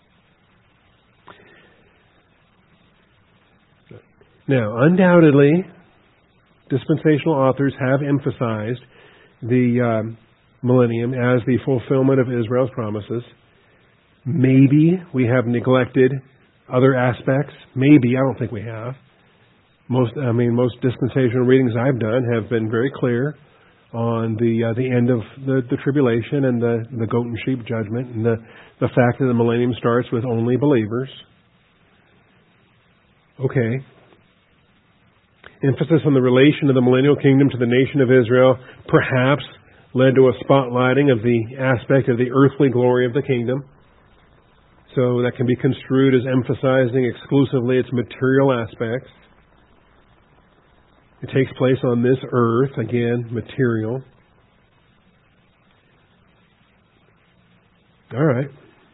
Now, undoubtedly, dispensational authors have emphasized the millennium as the fulfillment of Israel's promises. Maybe we have neglected other aspects. Maybe. I don't think we have. Most dispensational readings I've done have been very clear on the end of the tribulation and the goat and sheep judgment, and the fact that the millennium starts with only believers. Okay. Emphasis on the relation of the millennial kingdom to the nation of Israel perhaps led to a spotlighting of the aspect of the earthly glory of the kingdom. So that can be construed as emphasizing exclusively its material aspects. It takes place on this earth, again, material. All right.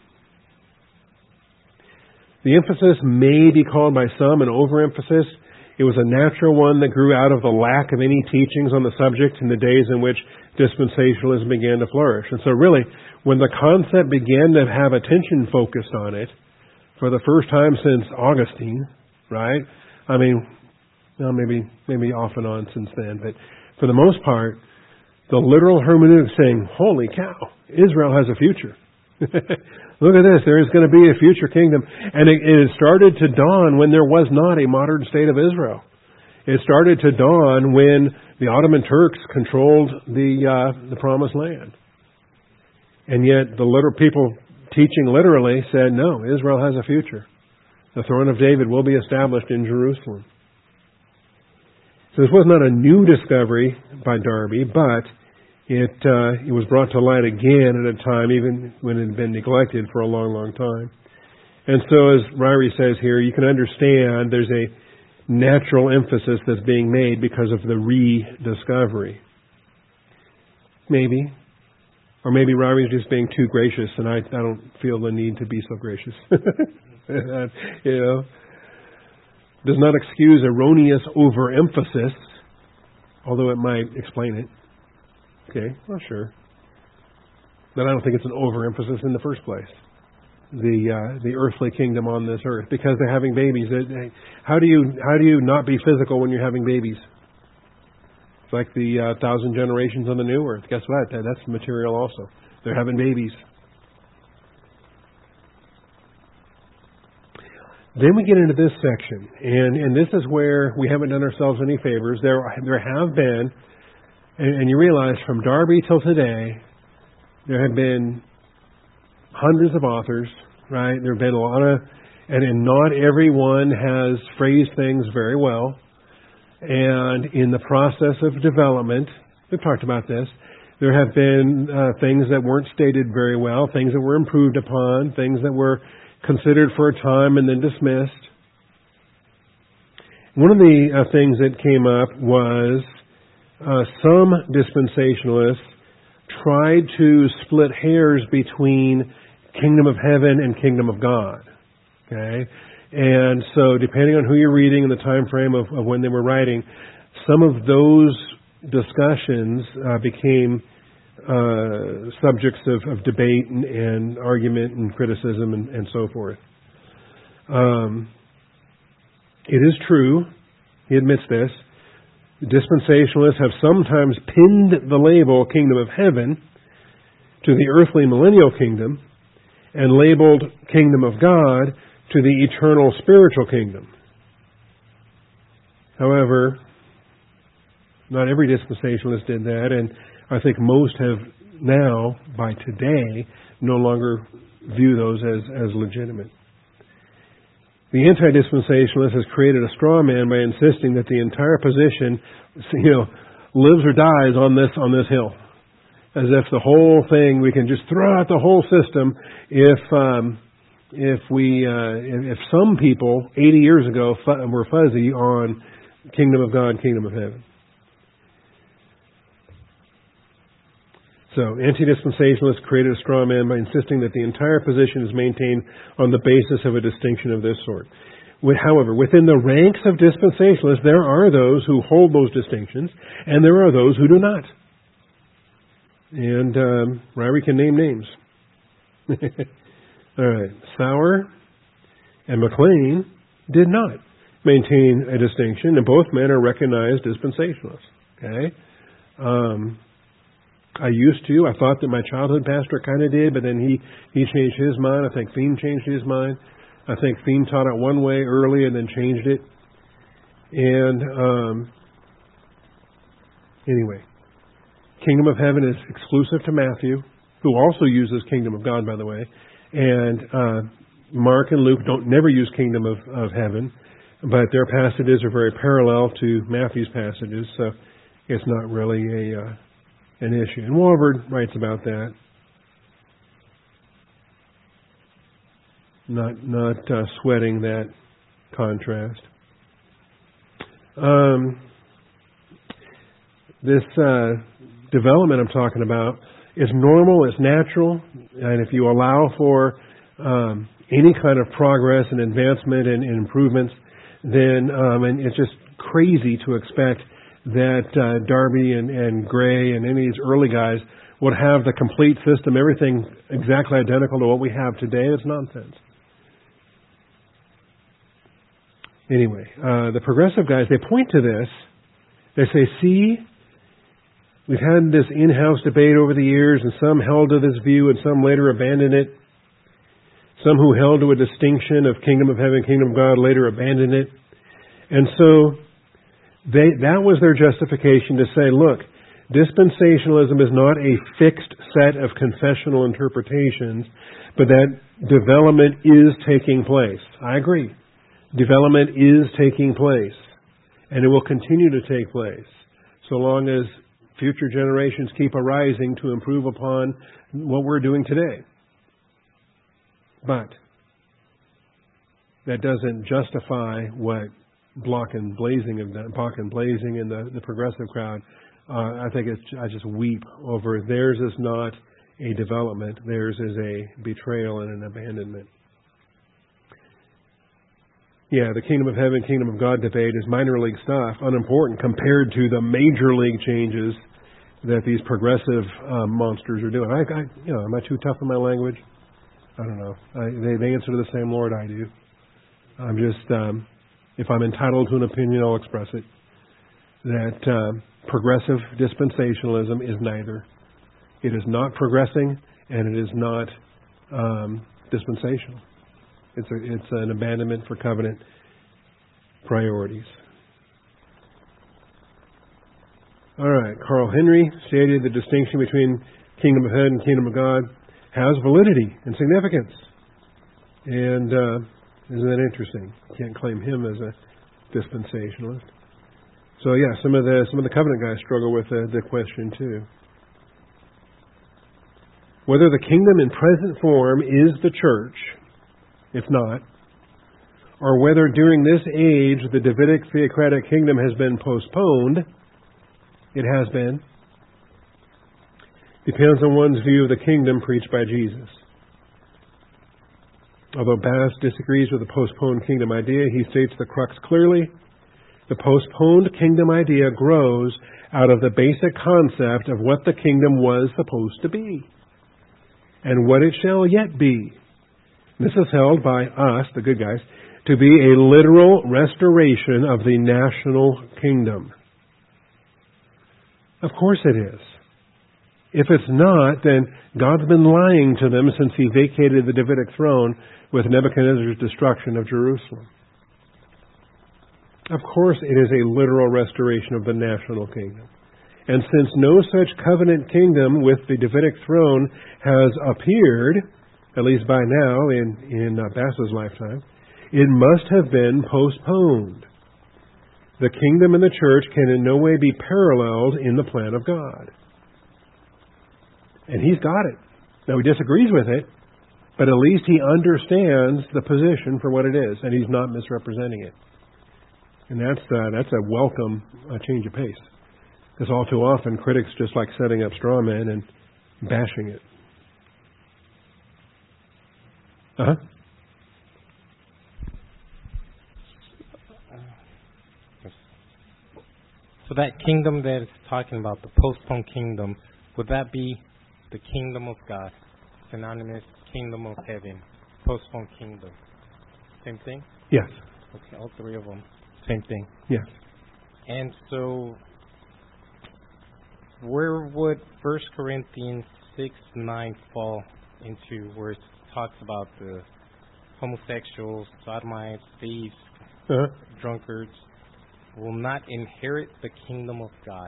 The emphasis may be called by some an overemphasis. It was a natural one that grew out of the lack of any teachings on the subject in the days in which dispensationalism began to flourish. And so really, when the concept began to have attention focused on it, for the first time since Augustine, right? I mean, well, maybe off and on since then, but for the most part, the literal hermeneutic saying, holy cow, Israel has a future. Look at this, there is going to be a future kingdom. And it started to dawn when there was not a modern state of Israel. It started to dawn when the Ottoman Turks controlled the Promised Land. And yet the literal people teaching literally said, no, Israel has a future. The throne of David will be established in Jerusalem. So this was not a new discovery by Darby, but it was brought to light again at a time even when it had been neglected for a long, long time. And so as Ryrie says here, you can understand there's a natural emphasis that's being made because of the rediscovery. Maybe. Or maybe Ryrie's just being too gracious, and I don't feel the need to be so gracious. Does not excuse erroneous overemphasis, although it might explain it. Okay, well, sure. But I don't think it's an overemphasis in the first place. The earthly kingdom on this earth, because they're having babies. How do you not be physical when you're having babies? It's like the 1,000 generations on the new earth. Guess what? That's material also. They're having babies. Then we get into this section, and this is where we haven't done ourselves any favors. There have been, and you realize from Darby till today, there have been hundreds of authors, right? There have been a lot of, and not everyone has phrased things very well. And in the process of development, we've talked about this, there have been things that weren't stated very well, things that were improved upon, things that were considered for a time and then dismissed. One of the things that came up was some dispensationalists tried to split hairs between kingdom of heaven and kingdom of God. Okay? And so depending on who you're reading and the time frame of when they were writing, some of those discussions became subjects of debate and argument and criticism and so forth. It is true, he admits this, dispensationalists have sometimes pinned the label kingdom of heaven to the earthly millennial kingdom and labeled kingdom of God to the eternal spiritual kingdom. However, not every dispensationalist did that, and I think most have now, by today, no longer view those as legitimate. The anti-dispensationalist has created a straw man by insisting that the entire position, lives or dies on this hill, as if the whole thing, we can just throw out the whole system if if some people 80 years ago were fuzzy on kingdom of God, kingdom of heaven. So, anti-dispensationalists created a straw man by insisting that the entire position is maintained on the basis of a distinction of this sort. However, within the ranks of dispensationalists, there are those who hold those distinctions, and there are those who do not. And Ryrie can name names. All right. Sauer and McLean did not maintain a distinction, and both men are recognized dispensationalists. Okay. I used to. I thought that my childhood pastor kind of did, but then he changed his mind. I think Thiem changed his mind. I think Thiem taught it one way early and then changed it. And anyway, Kingdom of Heaven is exclusive to Matthew, who also uses Kingdom of God, by the way. And Mark and Luke never use Kingdom of Heaven, but their passages are very parallel to Matthew's passages, so it's not really an issue. And Walvoord writes about that. Not sweating that contrast. This development I'm talking about is normal, it's natural, and if you allow for any kind of progress and advancement and improvements, then and it's just crazy to expect that Darby and Gray and any of these early guys would have the complete system, everything exactly identical to what we have today. It's nonsense. Anyway, the progressive guys, they point to this. They say, see, we've had this in-house debate over the years, and some held to this view and some later abandoned it. Some who held to a distinction of kingdom of heaven, kingdom of God, later abandoned it. And so that was their justification to say, look, dispensationalism is not a fixed set of confessional interpretations, but that development is taking place. I agree. Development is taking place, and it will continue to take place so long as future generations keep arising to improve upon what we're doing today. But that doesn't justify what Block and Blazing have done. Block and Blazing and the progressive crowd. I think I just weep over theirs is not a development. Theirs is a betrayal and an abandonment. Yeah, the kingdom of heaven, kingdom of God debate is minor league stuff, unimportant compared to the major league changes that these progressive monsters are doing. Am I too tough in my language? I don't know. They answer to the same Lord I do. I'm just, if I'm entitled to an opinion, I'll express it. That progressive dispensationalism is neither. It is not progressing, and it is not dispensational. It's an abandonment for covenant priorities. All right, Carl Henry stated the distinction between kingdom of heaven and kingdom of God has validity and significance. And isn't that interesting? Can't claim him as a dispensationalist. So yeah, some of the covenant guys struggle with the question too. Whether the kingdom in present form is the church, if not, or whether during this age the Davidic theocratic kingdom has been postponed, it has been, depends on one's view of the kingdom preached by Jesus. Although Bass disagrees with the postponed kingdom idea, he states the crux clearly. The postponed kingdom idea grows out of the basic concept of what the kingdom was supposed to be and what it shall yet be. This is held by us, the good guys, to be a literal restoration of the national kingdom. Of course it is. If it's not, then God's been lying to them since He vacated the Davidic throne with Nebuchadnezzar's destruction of Jerusalem. Of course it is a literal restoration of the national kingdom. And since no such covenant kingdom with the Davidic throne has appeared, at least by now in Bass's lifetime, it must have been postponed. The kingdom and the church can in no way be paralleled in the plan of God. And He's got it. Now He disagrees with it, But at least he understands the position for what it is, and he's not misrepresenting it. And that's a welcome change of pace. Because all too often, critics just like setting up straw men and bashing it. So that kingdom that it's talking about, the postponed kingdom, would that be the kingdom of God? Synonymous, kingdom of heaven, postponed kingdom. Same thing? Yes. Okay, all three of them. Same thing. Yes. And so, where would 1 Corinthians 6:9 fall into, where it talks about the homosexuals, sodomites, thieves, drunkards, will not inherit the kingdom of God?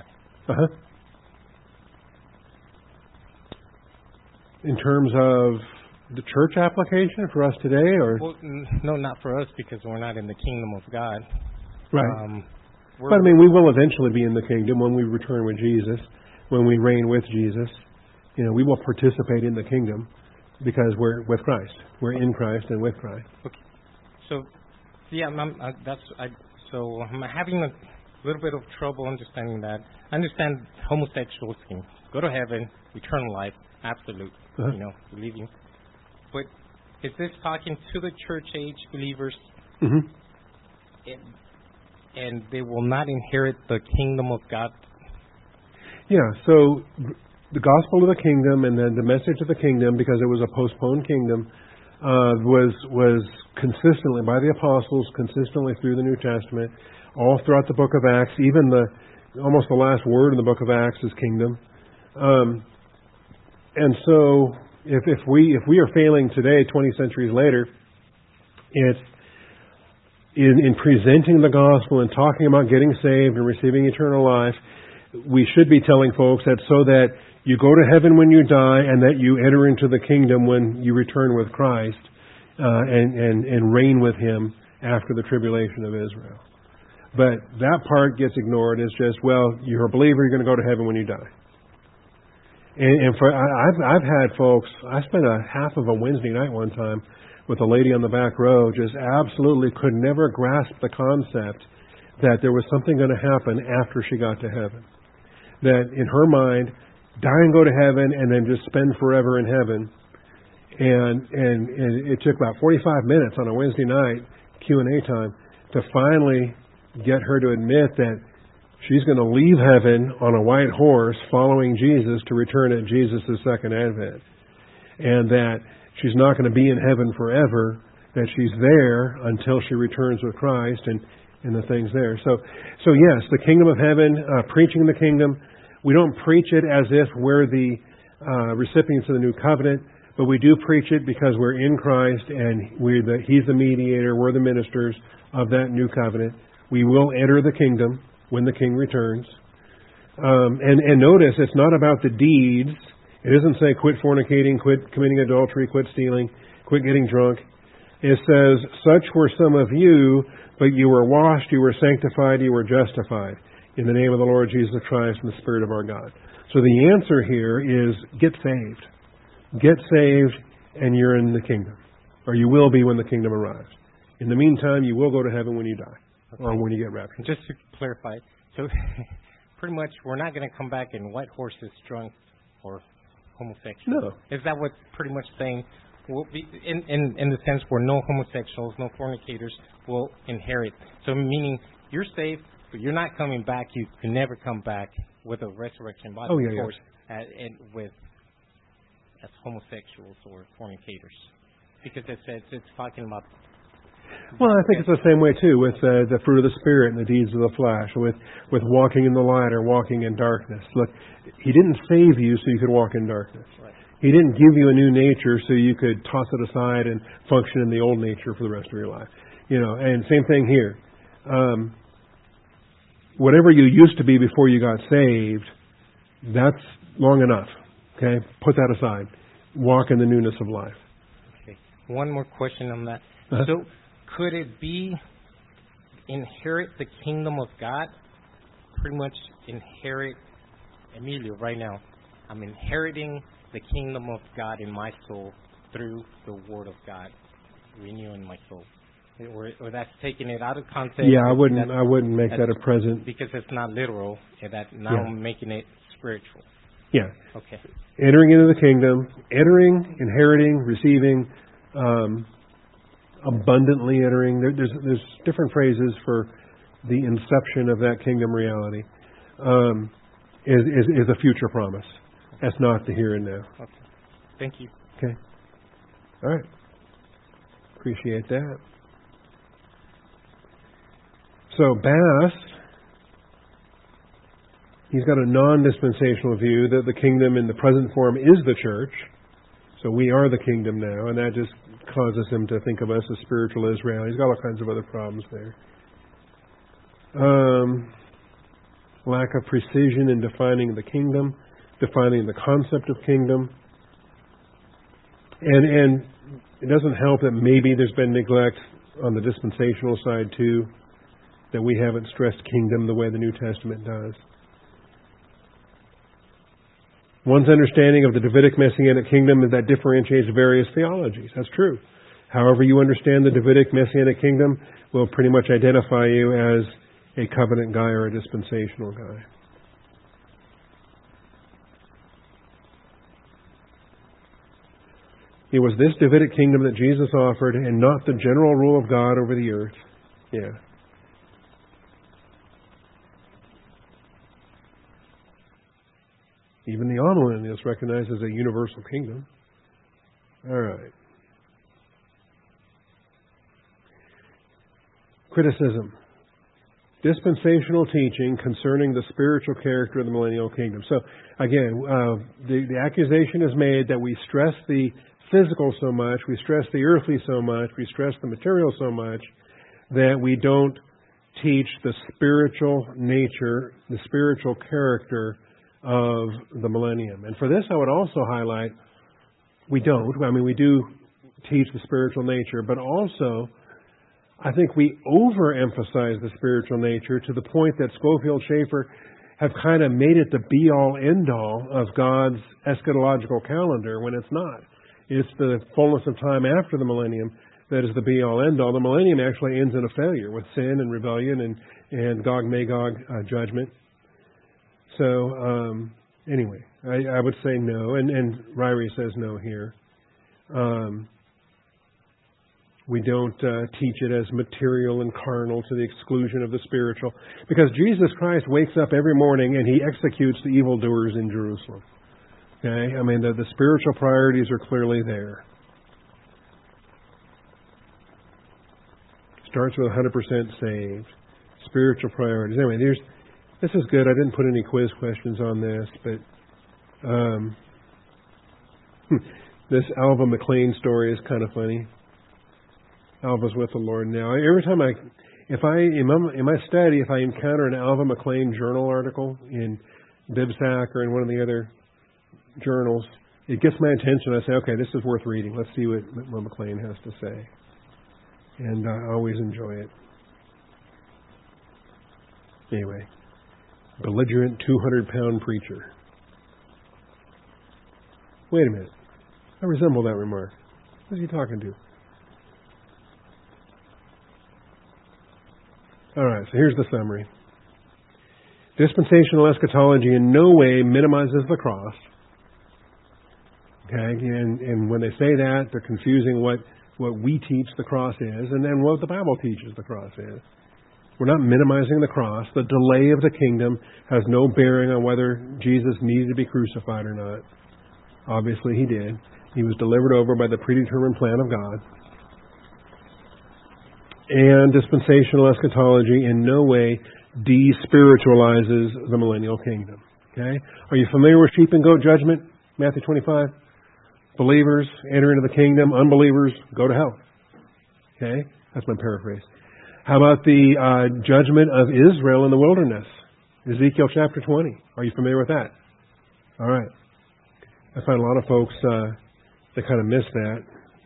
In terms of the church application for us today, or? Well, no, not for us, because we're not in the kingdom of God. Right. But I mean, we will eventually be in the kingdom when we return with Jesus, when we reign with Jesus. You know, we will participate in the kingdom because we're with Christ. We're in Christ and with Christ. Okay. So, yeah, so I'm having a little bit of trouble understanding that. I understand homosexuals can go to heaven, eternal life, absolute, believing. But is this talking to the church age believers? Mm-hmm. And they will not inherit the kingdom of God? Yeah, so the gospel of the kingdom and then the message of the kingdom, because it was a postponed kingdom, was consistently by the apostles, consistently through the New Testament, all throughout the book of Acts. Even almost the last word in the book of Acts is kingdom. And so, if we are failing today, 20 centuries later, it's in presenting the gospel and talking about getting saved and receiving eternal life. We should be telling folks that so that you go to heaven when you die and that you enter into the kingdom when you return with Christ and reign with Him after the tribulation of Israel. But that part gets ignored. It's just, well, you're a believer, you're going to go to heaven when you die. And I've had folks, I spent a half of a Wednesday night one time with a lady on the back row, just absolutely could never grasp the concept that there was something going to happen after she got to heaven. That in her mind, die and go to heaven and then just spend forever in heaven. And it took about 45 minutes on a Wednesday night, Q&A time, to finally get her to admit that she's going to leave heaven on a white horse following Jesus to return at Jesus' second advent. And that she's not going to be in heaven forever, that she's there until she returns with Christ and the things there. So yes, the kingdom of heaven, preaching the kingdom. We don't preach it as if we're the recipients of the new covenant, but we do preach it because we're in Christ and He's the mediator, we're the ministers of that new covenant. We will enter the kingdom when the King returns. And notice, it's not about the deeds. It doesn't say quit fornicating, quit committing adultery, quit stealing, quit getting drunk. It says, such were some of you, but you were washed, you were sanctified, you were justified in the name of the Lord Jesus Christ and the Spirit of our God. So the answer here is get saved. Get saved and you're in the kingdom. Or you will be when the kingdom arrives. In the meantime, you will go to heaven when you die. Okay. Or when you get raptured. Just to clarify, so pretty much we're not going to come back in white horses drunk or homosexual. No. Is that what pretty much saying? Will be in the sense where no homosexuals, no fornicators will inherit. So meaning you're saved, but you're not coming back. You can never come back with a resurrection body, of course, and with as homosexuals or fornicators, because it's talking about. Well, I think it's the same way too with the fruit of the Spirit and the deeds of the flesh, with walking in the light or walking in darkness. Look, He didn't save you so you could walk in darkness. Right. He didn't give you a new nature so you could toss it aside and function in the old nature for the rest of your life. And same thing here. Whatever you used to be before you got saved, that's long enough. Okay? Put that aside. Walk in the newness of life. Okay. One more question on that. So, could it be inherit the kingdom of God? Pretty much inherit, Emilio, right now. I'm inheriting the kingdom of God in my soul through the Word of God, renewing my soul. Or that's taking it out of context. Yeah, I wouldn't make that a present. Because it's not literal, and that now I'm making it spiritual. Yeah. Okay. Entering into the kingdom, entering, inheriting, receiving, abundantly entering. There's different phrases for the inception of that kingdom reality. Is a future promise. That's not the here and now. Okay. Thank you. Okay. All right. Appreciate that. So Bass, he's got a non-dispensational view that the kingdom in the present form is the church. So we are the kingdom now, and that just causes him to think of us as spiritual Israel. He's got all kinds of other problems there. Lack of precision in defining the kingdom, defining the concept of kingdom. And it doesn't help that maybe there's been neglect on the dispensational side too, that we haven't stressed kingdom the way the New Testament does. One's understanding of the Davidic Messianic kingdom is that differentiates various theologies. That's true. However you understand the Davidic Messianic kingdom will pretty much identify you as a covenant guy or a dispensational guy. It was this Davidic kingdom that Jesus offered and not the general rule of God over the earth. Yeah. Even the Amillennium is recognized as a universal kingdom. All right. Criticism. Dispensational teaching concerning the spiritual character of the millennial kingdom. So, again, the accusation is made that we stress the physical so much, we stress the earthly so much, we stress the material so much, that we don't teach the spiritual nature, the spiritual character of the millennium. And for this, I would also highlight, we don't. I mean, we do teach the spiritual nature, but also, I think we overemphasize the spiritual nature to the point that Scofield Schaeffer have kind of made it the be-all, end-all of God's eschatological calendar when it's not. It's the fullness of time after the millennium that is the be-all, end-all. The millennium actually ends in a failure with sin and rebellion and Gog-Magog judgment. So, anyway, I would say no, and Ryrie says no here. We don't teach it as material and carnal to the exclusion of the spiritual, because Jesus Christ wakes up every morning and He executes the evildoers in Jerusalem. Okay? I mean, the spiritual priorities are clearly there. Starts with 100% saved. Spiritual priorities. Anyway, this is good. I didn't put any quiz questions on this, but this Alva McLean story is kind of funny. Alva's with the Lord now. Every time in my study, if I encounter an Alva McLean journal article in BibSac or in one of the other journals, it gets my attention. I say, okay, this is worth reading. Let's see what McLean has to say. And I always enjoy it. Anyway, belligerent 200-pound preacher. Wait a minute. I resemble that remark. Who's he talking to? All right, so here's the summary. Dispensational eschatology in no way minimizes the cross. Okay, and when they say that, they're confusing what we teach the cross is and then what the Bible teaches the cross is. We're not minimizing the cross. The delay of the kingdom has no bearing on whether Jesus needed to be crucified or not. Obviously, He did. He was delivered over by the predetermined plan of God. And dispensational eschatology in no way despiritualizes the millennial kingdom. Okay? Are you familiar with sheep and goat judgment? Matthew 25. Believers enter into the kingdom. Unbelievers go to hell. Okay? That's my paraphrase. How about the judgment of Israel in the wilderness? Ezekiel chapter 20. Are you familiar with that? All right. I find a lot of folks, they kind of miss that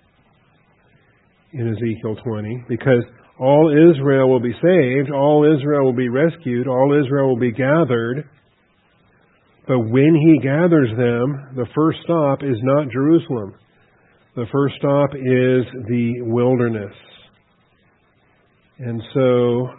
in Ezekiel 20, because all Israel will be saved, all Israel will be rescued, all Israel will be gathered. But when He gathers them, the first stop is not Jerusalem. The first stop is the wilderness. And so,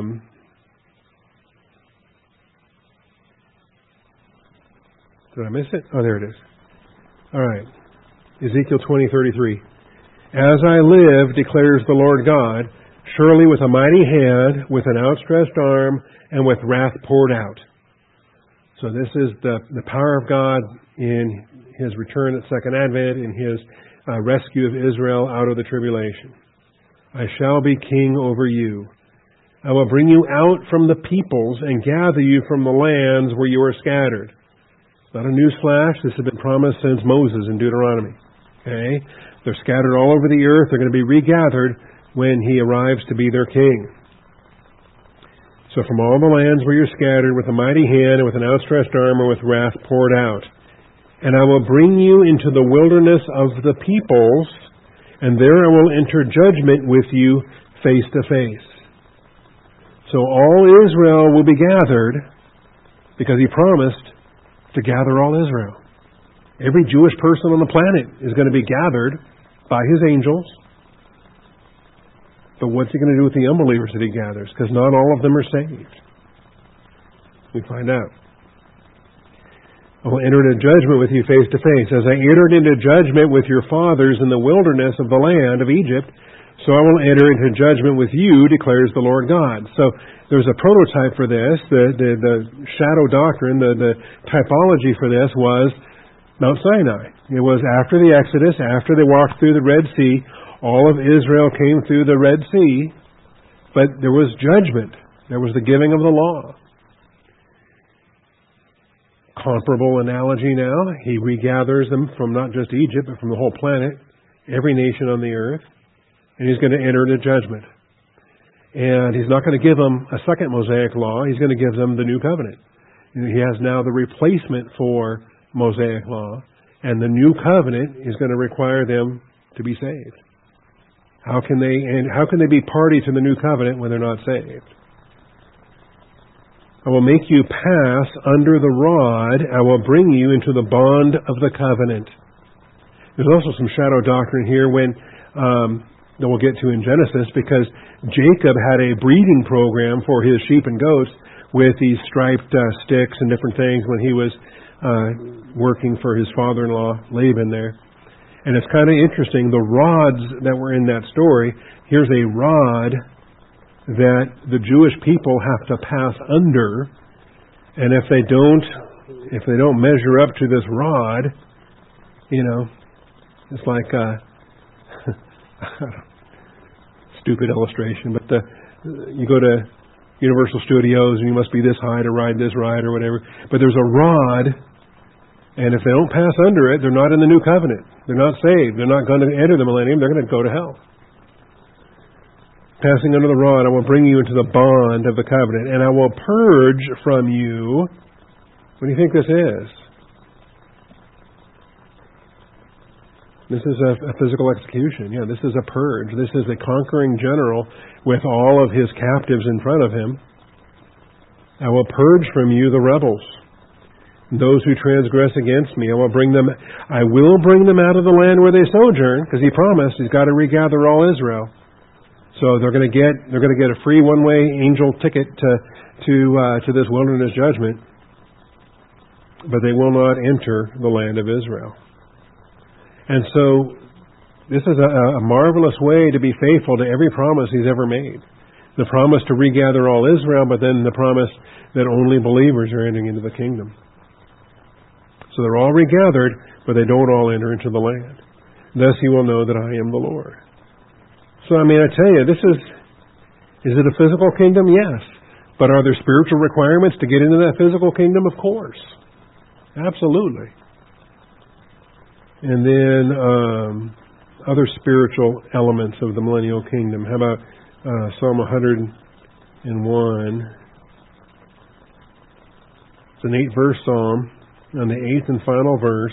did I miss it? Oh, there it is. All right. Ezekiel 20:33. As I live, declares the Lord God, surely with a mighty hand, with an outstretched arm, and with wrath poured out. So this is the power of God in His return at Second Advent, in His rescue of Israel out of the tribulation. I shall be king over you. I will bring you out from the peoples and gather you from the lands where you are scattered. Not a newsflash. This has been promised since Moses in Deuteronomy. Okay? They're scattered all over the earth. They're going to be regathered when He arrives to be their king. So from all the lands where you're scattered, with a mighty hand and with an outstretched arm and with wrath poured out. And I will bring you into the wilderness of the peoples, and there I will enter judgment with you face to face. So all Israel will be gathered, because He promised to gather all Israel. Every Jewish person on the planet is going to be gathered by His angels. But what's He going to do with the unbelievers that He gathers? Because not all of them are saved. We find out. I will enter into judgment with you face to face. As I entered into judgment with your fathers in the wilderness of the land of Egypt, so I will enter into judgment with you, declares the Lord God. So there's a prototype for this. The shadow doctrine, the typology for this was Mount Sinai. It was after the Exodus, after they walked through the Red Sea. All of Israel came through the Red Sea, but there was judgment. There was the giving of the law. Comparable analogy now. He regathers them from not just Egypt, but from the whole planet, every nation on the earth, and He's going to enter into judgment. And He's not going to give them a second Mosaic law. He's going to give them the new covenant. He has now the replacement for Mosaic law, and the new covenant is going to require them to be saved. How can they be party to the new covenant when they're not saved? I will make you pass under the rod. I will bring you into the bond of the covenant. There's also some shadow doctrine here that we'll get to in Genesis, because Jacob had a breeding program for his sheep and goats with these striped sticks and different things when he was working for his father-in-law Laban there. And it's kind of interesting, the rods that were in that story, here's a rod that the Jewish people have to pass under, and if they don't measure up to this rod, it's like stupid illustration, but you go to Universal Studios and you must be this high to ride this ride or whatever, but there's a rod, and if they don't pass under it, they're not in the new covenant. They're not saved. They're not going to enter the millennium. They're going to go to hell. Passing under the rod, I will bring you into the bond of the covenant, and I will purge from you. What do you think this is? This is a physical execution. Yeah, this is a purge. This is a conquering general with all of his captives in front of him. I will purge from you the rebels, those who transgress against me. I will bring them out of the land where they sojourn, because He promised He's got to regather all Israel. So they're going to get a free one-way angel ticket to this wilderness judgment, but they will not enter the land of Israel. And so this is a marvelous way to be faithful to every promise He's ever made. The promise to regather all Israel, but then the promise that only believers are entering into the kingdom. So they're all regathered, but they don't all enter into the land. Thus you will know that I am the Lord. So, I tell you, is it a physical kingdom? Yes. But are there spiritual requirements to get into that physical kingdom? Of course. Absolutely. And then other spiritual elements of the millennial kingdom. How about Psalm 101? It's an 8-verse psalm. On the 8th and final verse,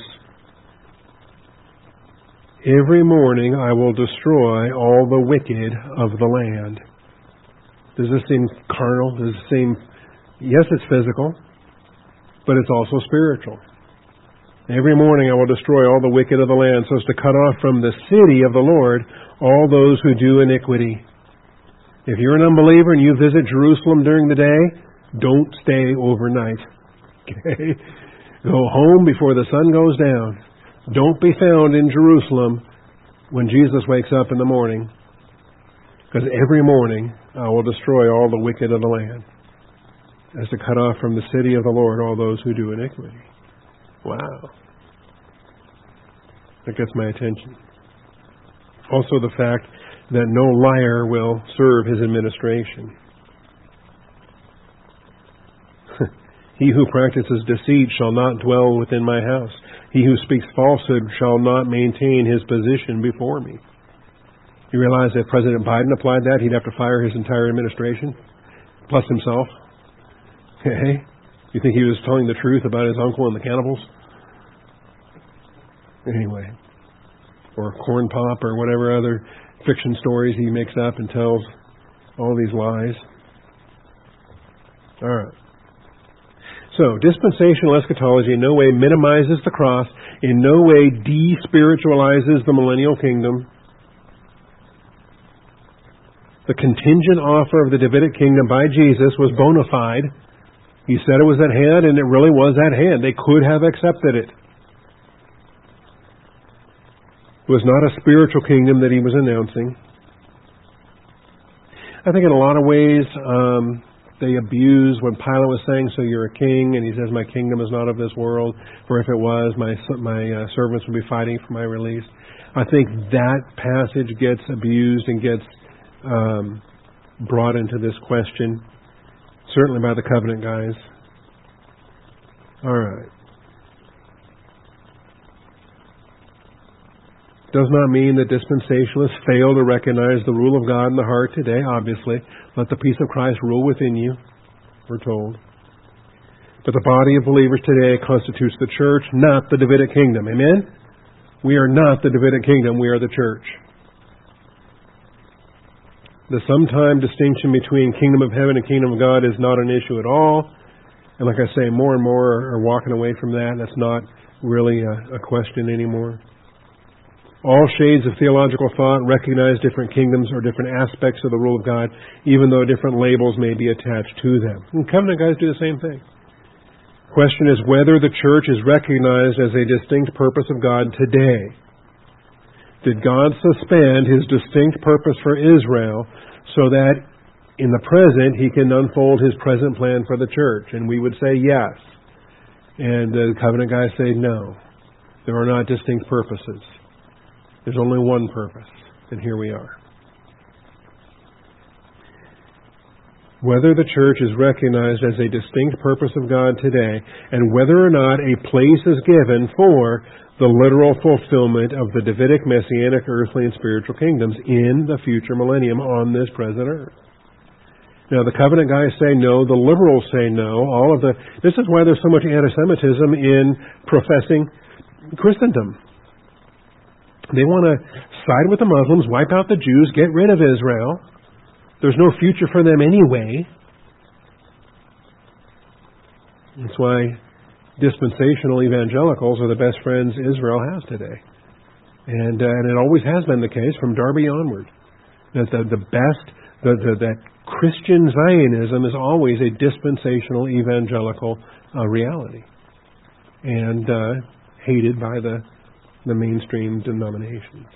every morning I will destroy all the wicked of the land. Does this seem carnal? Does it seem... Yes, it's physical, but it's also spiritual. Every morning I will destroy all the wicked of the land, so as to cut off from the city of the Lord all those who do iniquity. If you're an unbeliever and you visit Jerusalem during the day, don't stay overnight. Okay? Go home before the sun goes down. Don't be found in Jerusalem when Jesus wakes up in the morning. Because every morning I will destroy all the wicked of the land, as to cut off from the city of the Lord all those who do iniquity. Wow. That gets my attention. Also the fact that no liar will serve his administration. He who practices deceit shall not dwell within my house. He who speaks falsehood shall not maintain his position before me. You realize if President Biden applied that, he'd have to fire his entire administration, plus himself. Okay? You think he was telling the truth about his uncle and the cannibals? Anyway. Or corn pop or whatever other fiction stories he makes up and tells all these lies. All right. So, dispensational eschatology in no way minimizes the cross, in no way de-spiritualizes the millennial kingdom. The contingent offer of the Davidic kingdom by Jesus was bona fide. He said it was at hand, and it really was at hand. They could have accepted it. It was not a spiritual kingdom that he was announcing. I think in a lot of ways, they abuse when Pilate was saying, so you're a king, and he says, my kingdom is not of this world, for if it was, my servants would be fighting for my release. I think that passage gets abused and gets brought into this question, certainly by the covenant guys. All right. Does not mean that dispensationalists fail to recognize the rule of God in the heart today, obviously. Let the peace of Christ rule within you, we're told. But the body of believers today constitutes the church, not the Davidic kingdom. Amen? We are not the Davidic kingdom, we are the church. The sometime distinction between kingdom of heaven and kingdom of God is not an issue at all. And like I say, more and more are walking away from that. That's not really a question anymore. All shades of theological thought recognize different kingdoms or different aspects of the rule of God, even though different labels may be attached to them. And covenant guys do the same thing. Question is whether the church is recognized as a distinct purpose of God today. Did God suspend His distinct purpose for Israel so that in the present He can unfold His present plan for the church? And we would say yes. And the covenant guys say no. There are not distinct purposes. There's only one purpose, and here we are. Whether the church is recognized as a distinct purpose of God today, and whether or not a place is given for the literal fulfillment of the Davidic, Messianic, earthly, and spiritual kingdoms in the future millennium on this present earth. Now, the covenant guys say no, the liberals say no. This is why there's so much anti-Semitism in professing Christendom. They want to side with the Muslims, wipe out the Jews, get rid of Israel. There's no future for them anyway. That's why dispensational evangelicals are the best friends Israel has today. And it always has been the case from Darby onward. That that Christian Zionism is always a dispensational evangelical reality. And hated by the mainstream denominations.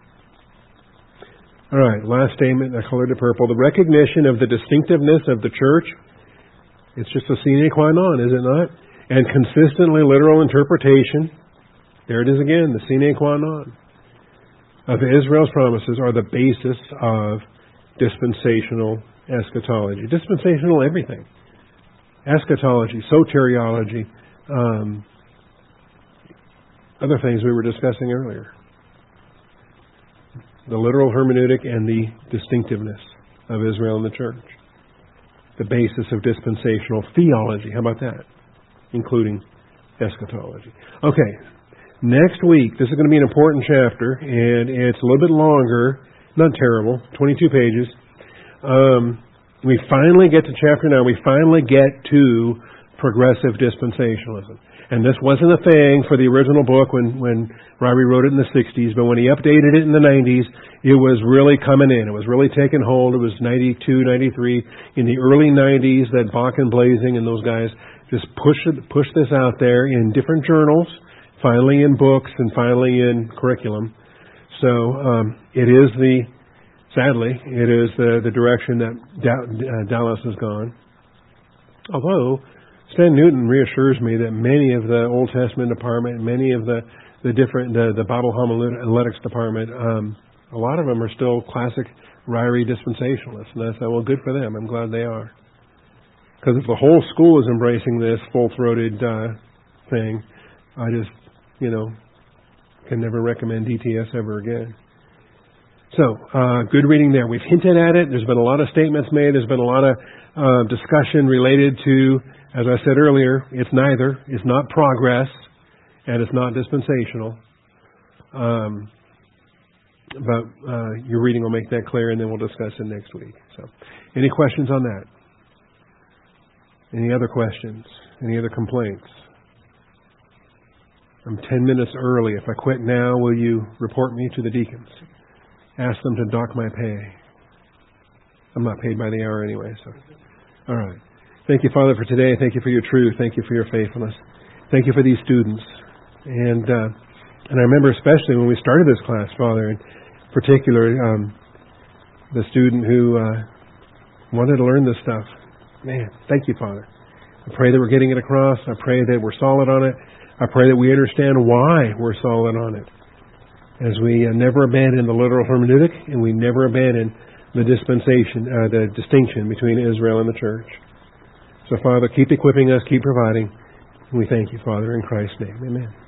All right, last statement, I colored it purple. The recognition of the distinctiveness of the church, it's just a sine qua non, is it not? And consistently literal interpretation, there it is again, the sine qua non, of Israel's promises are the basis of dispensational eschatology. Dispensational everything. Eschatology, soteriology, other things we were discussing earlier. The literal hermeneutic and the distinctiveness of Israel and the church. The basis of dispensational theology. How about that? Including eschatology. Okay, next week, this is going to be an important chapter, and it's a little bit longer, not terrible, 22 pages. We finally get to chapter 9. We finally get to progressive dispensationalism. And this wasn't a thing for the original book when Ryrie wrote it in the 60s, but when he updated it in the 90s, it was really coming in. It was really taking hold. It was 92, 93. In the early 90s, that Bach and Blazing and those guys just pushed this out there in different journals, finally in books, and finally in curriculum. So sadly, it is the direction that Dallas has gone. Although Stan Newton reassures me that many of the Old Testament department, many of the Bible homiletics department, a lot of them are still classic Ryrie dispensationalists. And I said, well, good for them. I'm glad they are. Because if the whole school is embracing this full-throated thing, I just, can never recommend DTS ever again. So, good reading there. We've hinted at it. There's been a lot of statements made. There's been a lot of discussion related to, as I said earlier, it's neither. It's not progress, and it's not dispensational. But your reading will make that clear, and then we'll discuss it next week. So, any questions on that? Any other questions? Any other complaints? I'm 10 minutes early. If I quit now, will you report me to the deacons? Ask them to dock my pay. I'm not paid by the hour anyway, so. All right. Thank you, Father, for today. Thank you for your truth. Thank you for your faithfulness. Thank you for these students. And I remember especially when we started this class, Father, in particular, the student who wanted to learn this stuff. Man, thank you, Father. I pray that we're getting it across. I pray that we're solid on it. I pray that we understand why we're solid on it. As we never abandon the literal hermeneutic, and we never abandon the the distinction between Israel and the church. So, Father, keep equipping us, keep providing. And we thank you, Father, in Christ's name. Amen.